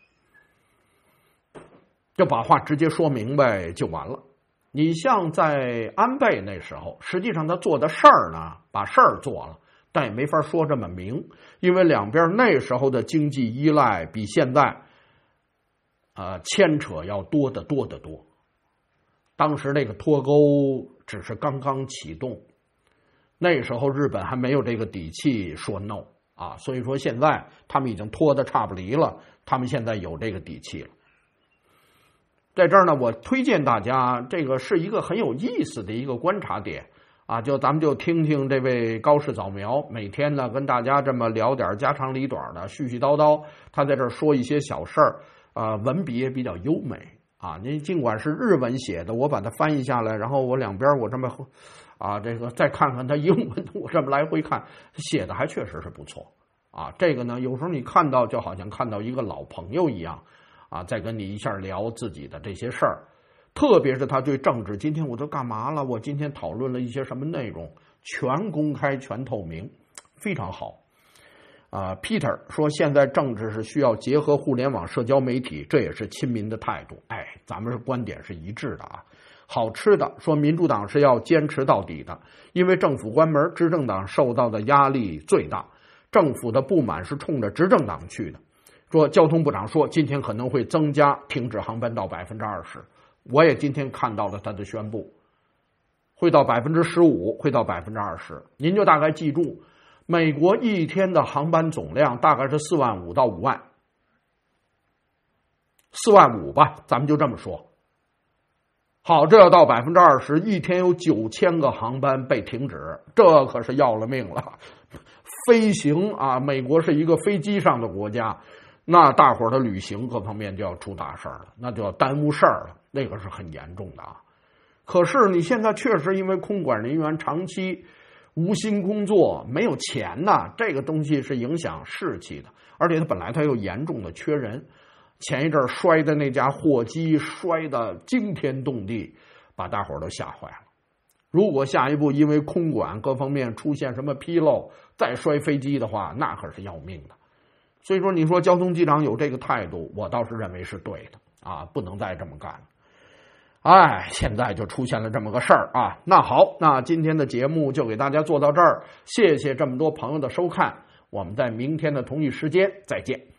就把话直接说明白就完了。你像在安倍那时候，实际上他做的事儿呢，把事儿做了，但也没法说这么明，因为两边那时候的经济依赖比现在牵扯要多得多得多。当时那个脱钩只是刚刚启动，那时候日本还没有这个底气说 no 啊，所以说现在他们已经拖得差不离了，他们现在有这个底气了。在这儿呢，我推荐大家，这个是一个很有意思的一个观察点啊，咱们就听听这位高市早苗每天呢跟大家这么聊点家长里短的，絮絮叨叨，他在这儿说一些小事儿，文笔也比较优美啊。您尽管是日文写的，我把它翻译下来，然后我两边我这么这个再看看他英文，我这么来回看，写的还确实是不错啊。这个呢，有时候你看到就好像看到一个老朋友一样啊，再跟你一下聊自己的这些事儿。特别是他对政治，今天我都干嘛了？我今天讨论了一些什么内容？全公开、全透明，非常好。Peter 说，现在政治是需要结合互联网、社交媒体，这也是亲民的态度。咱们是观点是一致的啊。好吃的说，民主党是要坚持到底的，因为政府关门，执政党受到的压力最大，政府的不满是冲着执政党去的。说交通部长说，今天可能会增加停止航班到20%。我也今天看到了他的宣布，会到15%，会到20%。您就大概记住，美国一天的航班总量大概是45000到5万，45000吧，咱们就这么说。好，这要到20%，一天有9000个航班被停止，这可是要了命了。飞行啊，美国是一个飞机上的国家，那大伙儿的旅行各方面就要出大事了，那就要耽误事儿了，那个是很严重的啊。可是你现在确实因为空管人员长期无心工作，没有钱呐，这个东西是影响士气的，而且它又严重的缺人。前一阵摔的那架货机摔得惊天动地，把大伙儿都吓坏了。如果下一步因为空管各方面出现什么纰漏，再摔飞机的话，那可是要命的。所以说，你说交通机长有这个态度，我倒是认为是对的啊，不能再这么干了。哎，现在就出现了这么个事儿啊。那好，那今天的节目就给大家做到这儿，谢谢这么多朋友的收看，我们在明天的同一时间再见。